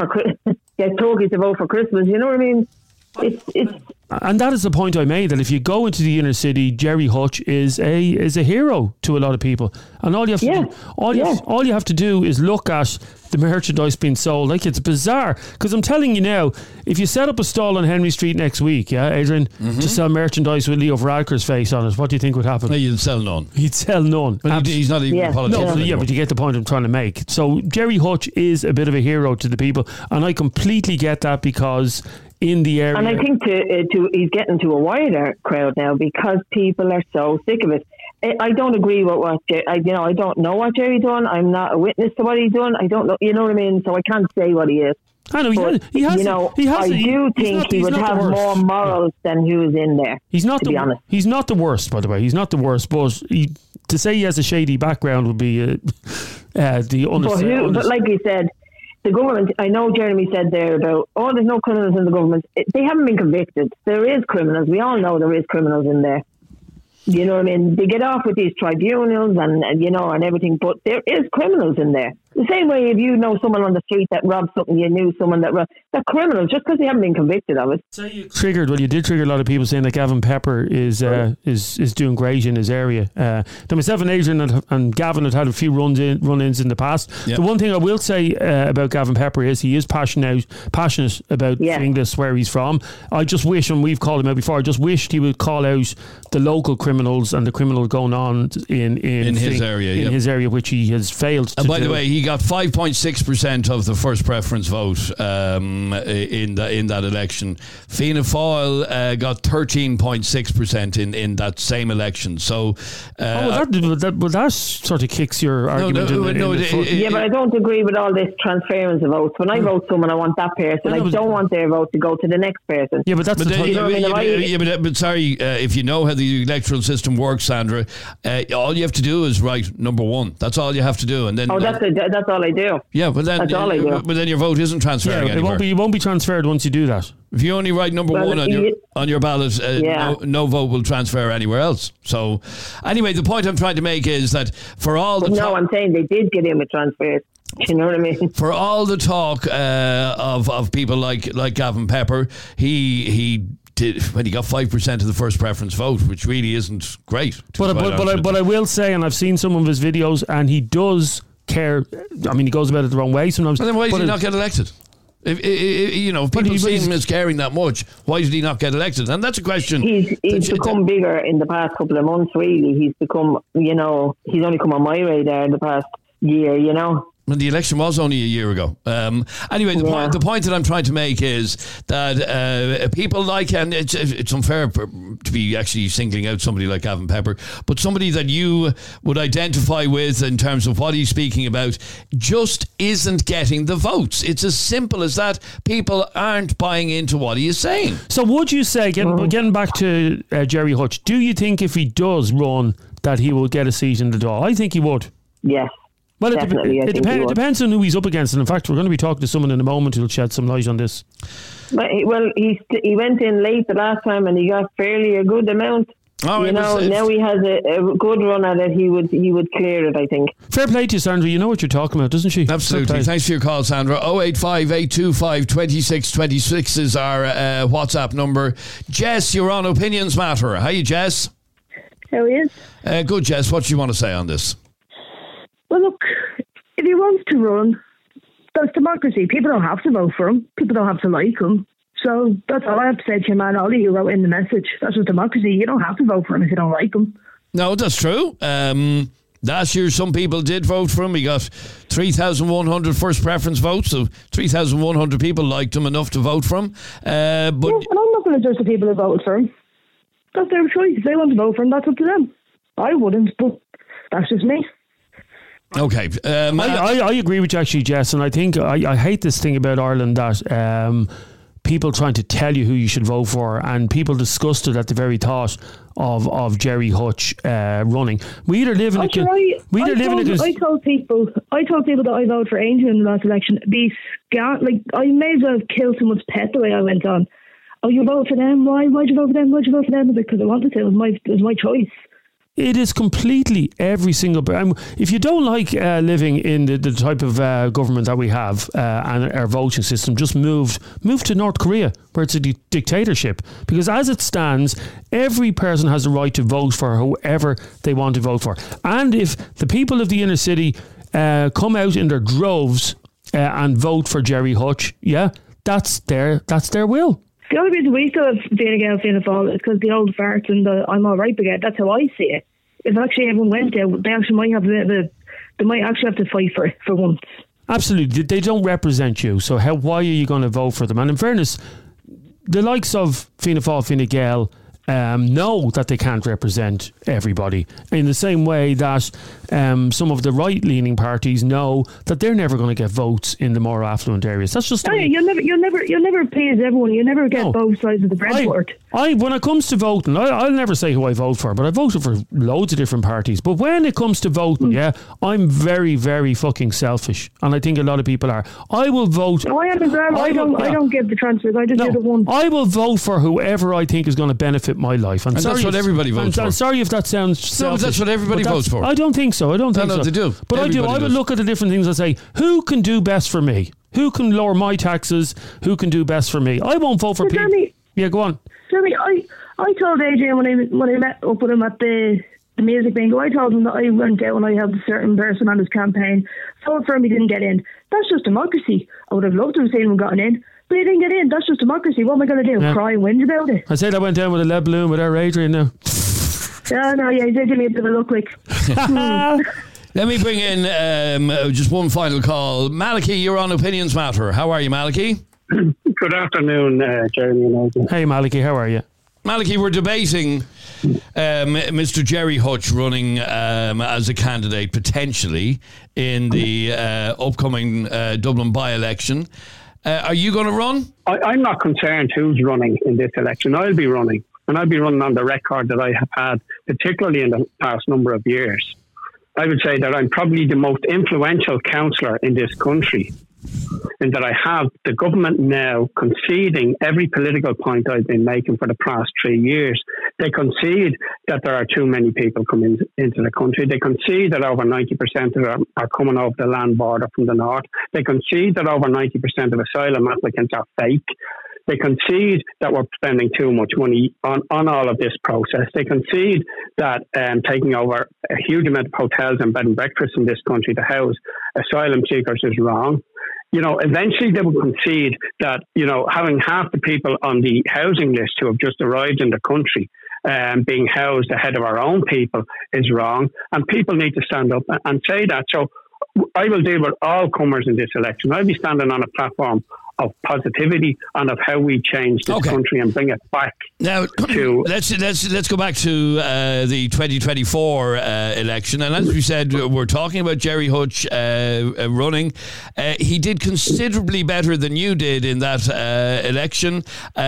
get talkies to vote for Christmas. You know what I mean? It's
and that is the point I made, that if you go into the inner city, Gerry Hutch is a hero to a lot of people, and all you have to all you have to do is look at the merchandise being sold. Like, it's bizarre, because I'm telling you now, if you set up a stall on Henry Street next week, Adrian, to sell merchandise with Leo Varadkar's face on it, what do you think would happen?
He'd sell none.
He'd sell none.
But he's not even a politician.
No, but you get the point I'm trying to make. So Gerry Hutch is a bit of a hero to the people, and I completely get that, because in the area,
and I think he's getting to a wider crowd now because people are so sick of it. I don't agree with what I don't know what Gerry's done. I'm not a witness to what he's done. I don't know. You know what I mean? So I can't say what he is.
I know he has.
I do think he would have more morals than who is in there.
He's not,
to be honest.
He's not the worst, by the way. He's not the worst, but to say he has a shady background would be the honest.
But like you said, the government, I know Jeremy said there about, there's no criminals in the government. They haven't been convicted. There is criminals. We all know there is criminals in there. You know what I mean? They get off with these tribunals and everything, but there is criminals in there. The same way, if you know someone on the street that robbed something, you knew someone that robbed, they're criminals just because they haven't been convicted of it.
So you did trigger a lot of people saying that Gavin Pepper is doing great in his area. Now, myself and Adrian and Gavin had a few run-ins in the past. Yep. The one thing I will say about Gavin Pepper is he is passionate about Finglas, where he's from. I just wish, and we've called him out before, I just wished he would call out the local criminals criminals and the criminal going on in
his area,
which he has failed to do.
And by the way, he got 5.6% of the first preference vote in that election. Fianna Fáil got 13.6% in that same election. So,
that sort of kicks your argument.
But I don't agree with all this transference of votes. When I vote someone, I want that person. I don't want their vote to go to the next person.
Yeah, but that's
but sorry, if you know how the electoral system works, Sandra, all you have to do is write number one. That's all you have to do, and then
that's all I do.
Yeah, but then
that's all I do.
But then your vote isn't transferring anywhere.
It won't be transferred once you do that.
If you only write number one on your ballot, no vote will transfer anywhere else. So, anyway, the point I'm trying to make is that for all the
I'm saying they did get in with transfers. You know what I mean?
For all the talk of people like Gavin Pepper, he did when he got 5% of the first preference vote, which really isn't great.
But I will say, and I've seen some of his videos, and he does care. I mean, he goes about it the wrong way sometimes.
But then why did he not get elected? If people see him as caring that much, why did he not get elected? And that's a question.
He's become bigger in the past couple of months, really. He's become, he's only come on my radar in the past year,
Well, the election was only a year ago. Anyway, the point that I'm trying to make is that people like, and it's unfair to be actually singling out somebody like Gavin Pepper, but somebody that you would identify with in terms of what he's speaking about just isn't getting the votes. It's as simple as that. People aren't buying into what he is saying.
So would you say, getting back to Gerry Hutch, do you think if he does run that he will get a seat in the Dáil? I think he would.
Yes.
Well, it depends on who he's up against, and in fact, we're going to be talking to someone in a moment who'll shed some light on this.
Well, he went in late the last time, and he got fairly a good amount. Now he has a good run at it. He would clear it, I think.
Fair play to you, Sandra. You know what you're talking about, doesn't she?
Absolutely. Thanks for your call, Sandra. 085 825 2626 is our WhatsApp number. Jess, you're on Opinions Matter. How are you, Jess?
How are you?
Good, Jess. What do you want to say on this?
Well, look, if he wants to run, that's democracy. People don't have to vote for him. People don't have to like him. So that's all I have to say to you, man. Ollie, you wrote in the message. That's just democracy. You don't have to vote for him if you don't like him.
No, that's true. Last year, some people did vote for him. He got 3,100 first preference votes, so 3,100 people liked him enough to vote for him. But
and I'm not going to judge the people who voted for him. That's their choice. If they want to vote for him, that's up to them. I wouldn't, but that's just me.
Okay.
I agree with you actually, Jess, and I think I hate this thing about Ireland that people trying to tell you who you should vote for, and people disgusted at the very thought of Gerry Hutch running. We either live in
I told people that I voted for Angel in the last election. I may as well kill someone's pet the way I went on. Oh, you vote for them? Why'd you vote for them? Why'd you vote for them? Because I wanted to. It was my choice.
It is completely every single... if you don't like living in the type of government that we have and our voting system, just move to North Korea, where it's a dictatorship. Because as it stands, every person has the right to vote for whoever they want to vote for. And if the people of the inner city come out in their droves and vote for Gerry Hutch, that's their will.
The only reason we still have Fine Gael, Fianna Fáil is because the old farts and the I'm all right brigade. That's how I see it. If actually everyone went there, they actually might have they might actually have to fight for once.
Absolutely, they don't represent you. So why are you going to vote for them? And in fairness, the likes of Fianna Fáil, Fine Gael know that they can't represent everybody, in the same way that some of the right-leaning parties know that they're never going to get votes in the more affluent areas. That's just
you'll never please everyone. You never get both sides of the breadboard.
When it comes to voting, I'll never say who I vote for, but I voted for loads of different parties. But when it comes to voting, I'm very, very fucking selfish, and I think a lot of people are. I will vote.
No, I am as well. I don't give the transfers. I just do the one.
I will vote for whoever I think is going to benefit my life.
And that's what everybody votes for.
I'm sorry if that sounds selfish.
No, that's what everybody votes for.
I don't think so. I don't think so.
They do.
But I do. I would look at the different things and say, who can do best for me? Who can lower my taxes? Who can do best for me? I won't vote for people. Yeah, go on.
Jeremy, I told Adrian when I met up with him at the music bingo, I told him that I went out and I helped a certain person on his campaign. Voted for him, he didn't get in. That's just democracy. I would have loved to have seen him gotten in. But he didn't get in. That's just democracy. What am I going to do? Cry and whinge about it?
I said I went down with a lead balloon with our Adrian now.
No, yeah, he did give me a bit of a look like.
Let me bring in just one final call. Malachy, you're on Opinions Matter. How are you, Malachy?
Good afternoon, Jeremy and Aidan.
Hey, Malachy, how are you?
Malachy, we're debating Mr. Gerry Hutch running as a candidate potentially in the upcoming Dublin by-election. Are you going to run?
I'm not concerned who's running in this election. I'll be running, and I'll be running on the record that I have had, particularly in the past number of years. I would say that I'm probably the most influential councillor in this country, in that I have the government now conceding every political point I've been making for the past 3 years. They concede that there are too many people coming into the country. They concede that over 90% of them are coming over the land border from the north. They concede that over 90% of asylum applicants are fake. They concede that we're spending too much money on all of this process. They concede that taking over a huge amount of hotels and bed and breakfasts in this country to house asylum seekers is wrong. You know, eventually they will concede that, you know, having half the people on the housing list who have just arrived in the country being housed ahead of our own people is wrong. And people need to stand up and say that. So I will deal with all comers in this election. I'll be standing on a platform of positivity and of how we change this country and bring it back.
Now, let's go back to the 2024 election. And as we said, we're talking about Gerry Hutch running. He did considerably better than you did in that election.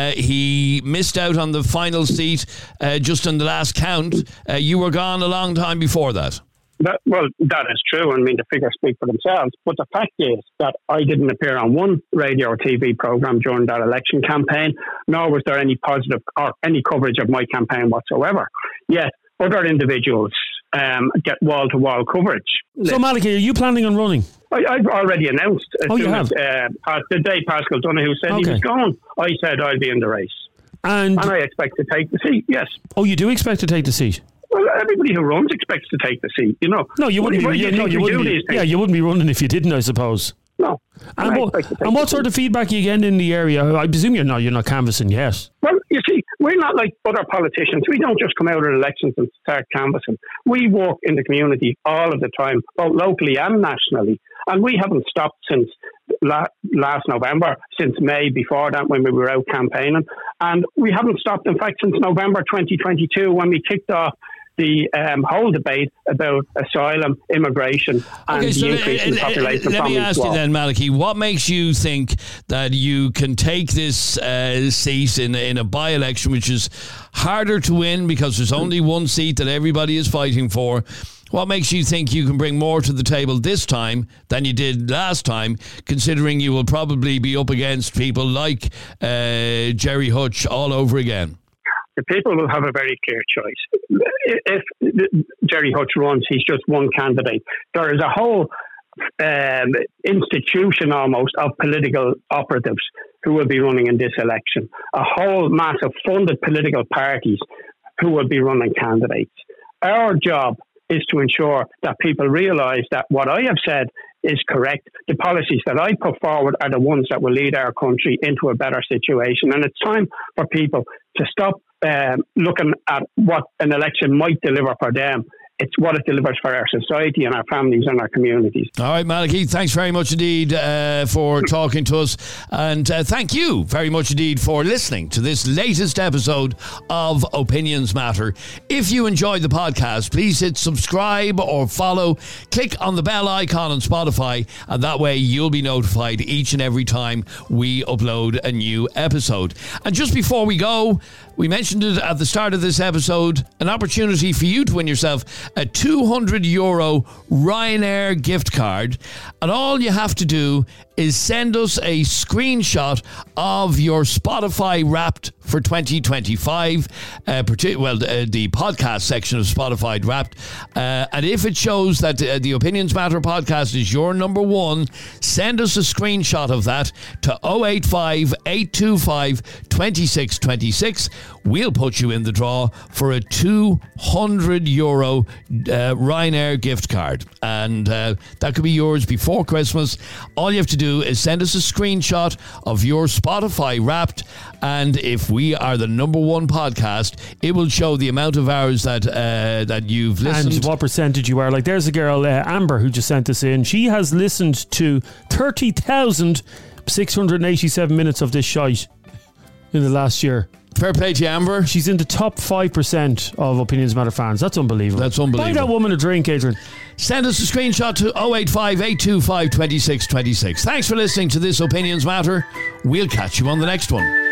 He missed out on the final seat just in the last count. You were gone a long time before that.
That is true. I mean, the figures speak for themselves. But the fact is that I didn't appear on one radio or TV programme during that election campaign, nor was there any positive or any coverage of my campaign whatsoever. Yet other individuals get wall-to-wall coverage.
So, Malachy, are you planning on running?
I've already announced.
You have?
The day Pascal Donoghue said he was gone, I said I'll be in the race. And I expect to take the seat, yes.
Oh, you do expect to take the seat?
Well, everybody who runs expects to take the seat, you know.
No, you wouldn't be. You wouldn't be running if you didn't, I suppose.
No.
And what sort of feedback are you getting in the area? I presume you're not canvassing yet.
Well, you see, we're not like other politicians. We don't just come out of elections and start canvassing. We work in the community all of the time, both locally and nationally. And we haven't stopped since last November, since May before that when we were out campaigning. And we haven't stopped, in fact, since November 2022 when we kicked off the whole debate about asylum, immigration, and the increase in the population.
Let me ask you then, Malachy, what makes you think that you can take this seat in a by-election, which is harder to win because there's only one seat that everybody is fighting for? What makes you think you can bring more to the table this time than you did last time, considering you will probably be up against people like Gerry Hutch all over again?
The people will have a very clear choice. If Gerry Hutch runs, he's just one candidate. There is a whole institution almost of political operatives who will be running in this election. A whole mass of funded political parties who will be running candidates. Our job is to ensure that people realise that what I have said is correct. The policies that I put forward are the ones that will lead our country into a better situation. And it's time for people to stop looking at what an election might deliver for them. It's what it delivers for our society and our families and our communities.
All right, Malachy, thanks very much indeed for talking to us. And thank you very much indeed for listening to this latest episode of Opinions Matter. If you enjoyed the podcast, please hit subscribe or follow. Click on the bell icon on Spotify, and that way you'll be notified each and every time we upload a new episode. And just before we go, we mentioned it at the start of this episode, an opportunity for you to win yourself a €200 Ryanair gift card. And all you have to do is send us a screenshot of your Spotify Wrapped for 2025, the podcast section of Spotify Wrapped. And if it shows that the Opinions Matter podcast is your number one, send us a screenshot of that to 085 825 2626. We'll put you in the draw for a €200 Ryanair gift card. And that could be yours before Christmas. All you have to do is send us a screenshot of your Spotify Wrapped, and if we are the number one podcast, it will show the amount of hours that you've listened.
And what percentage you are. Like, there's a girl, Amber, who just sent this in. She has listened to 30,687 minutes of this shite in the last year.
Fair play to Amber.
She's in the top 5% of Opinions Matter fans. That's unbelievable.
That's unbelievable.
Buy that woman a drink, Adrian.
Send us a screenshot to 085 825 2626. Thanks for listening to this Opinions Matter. We'll catch you on the next one.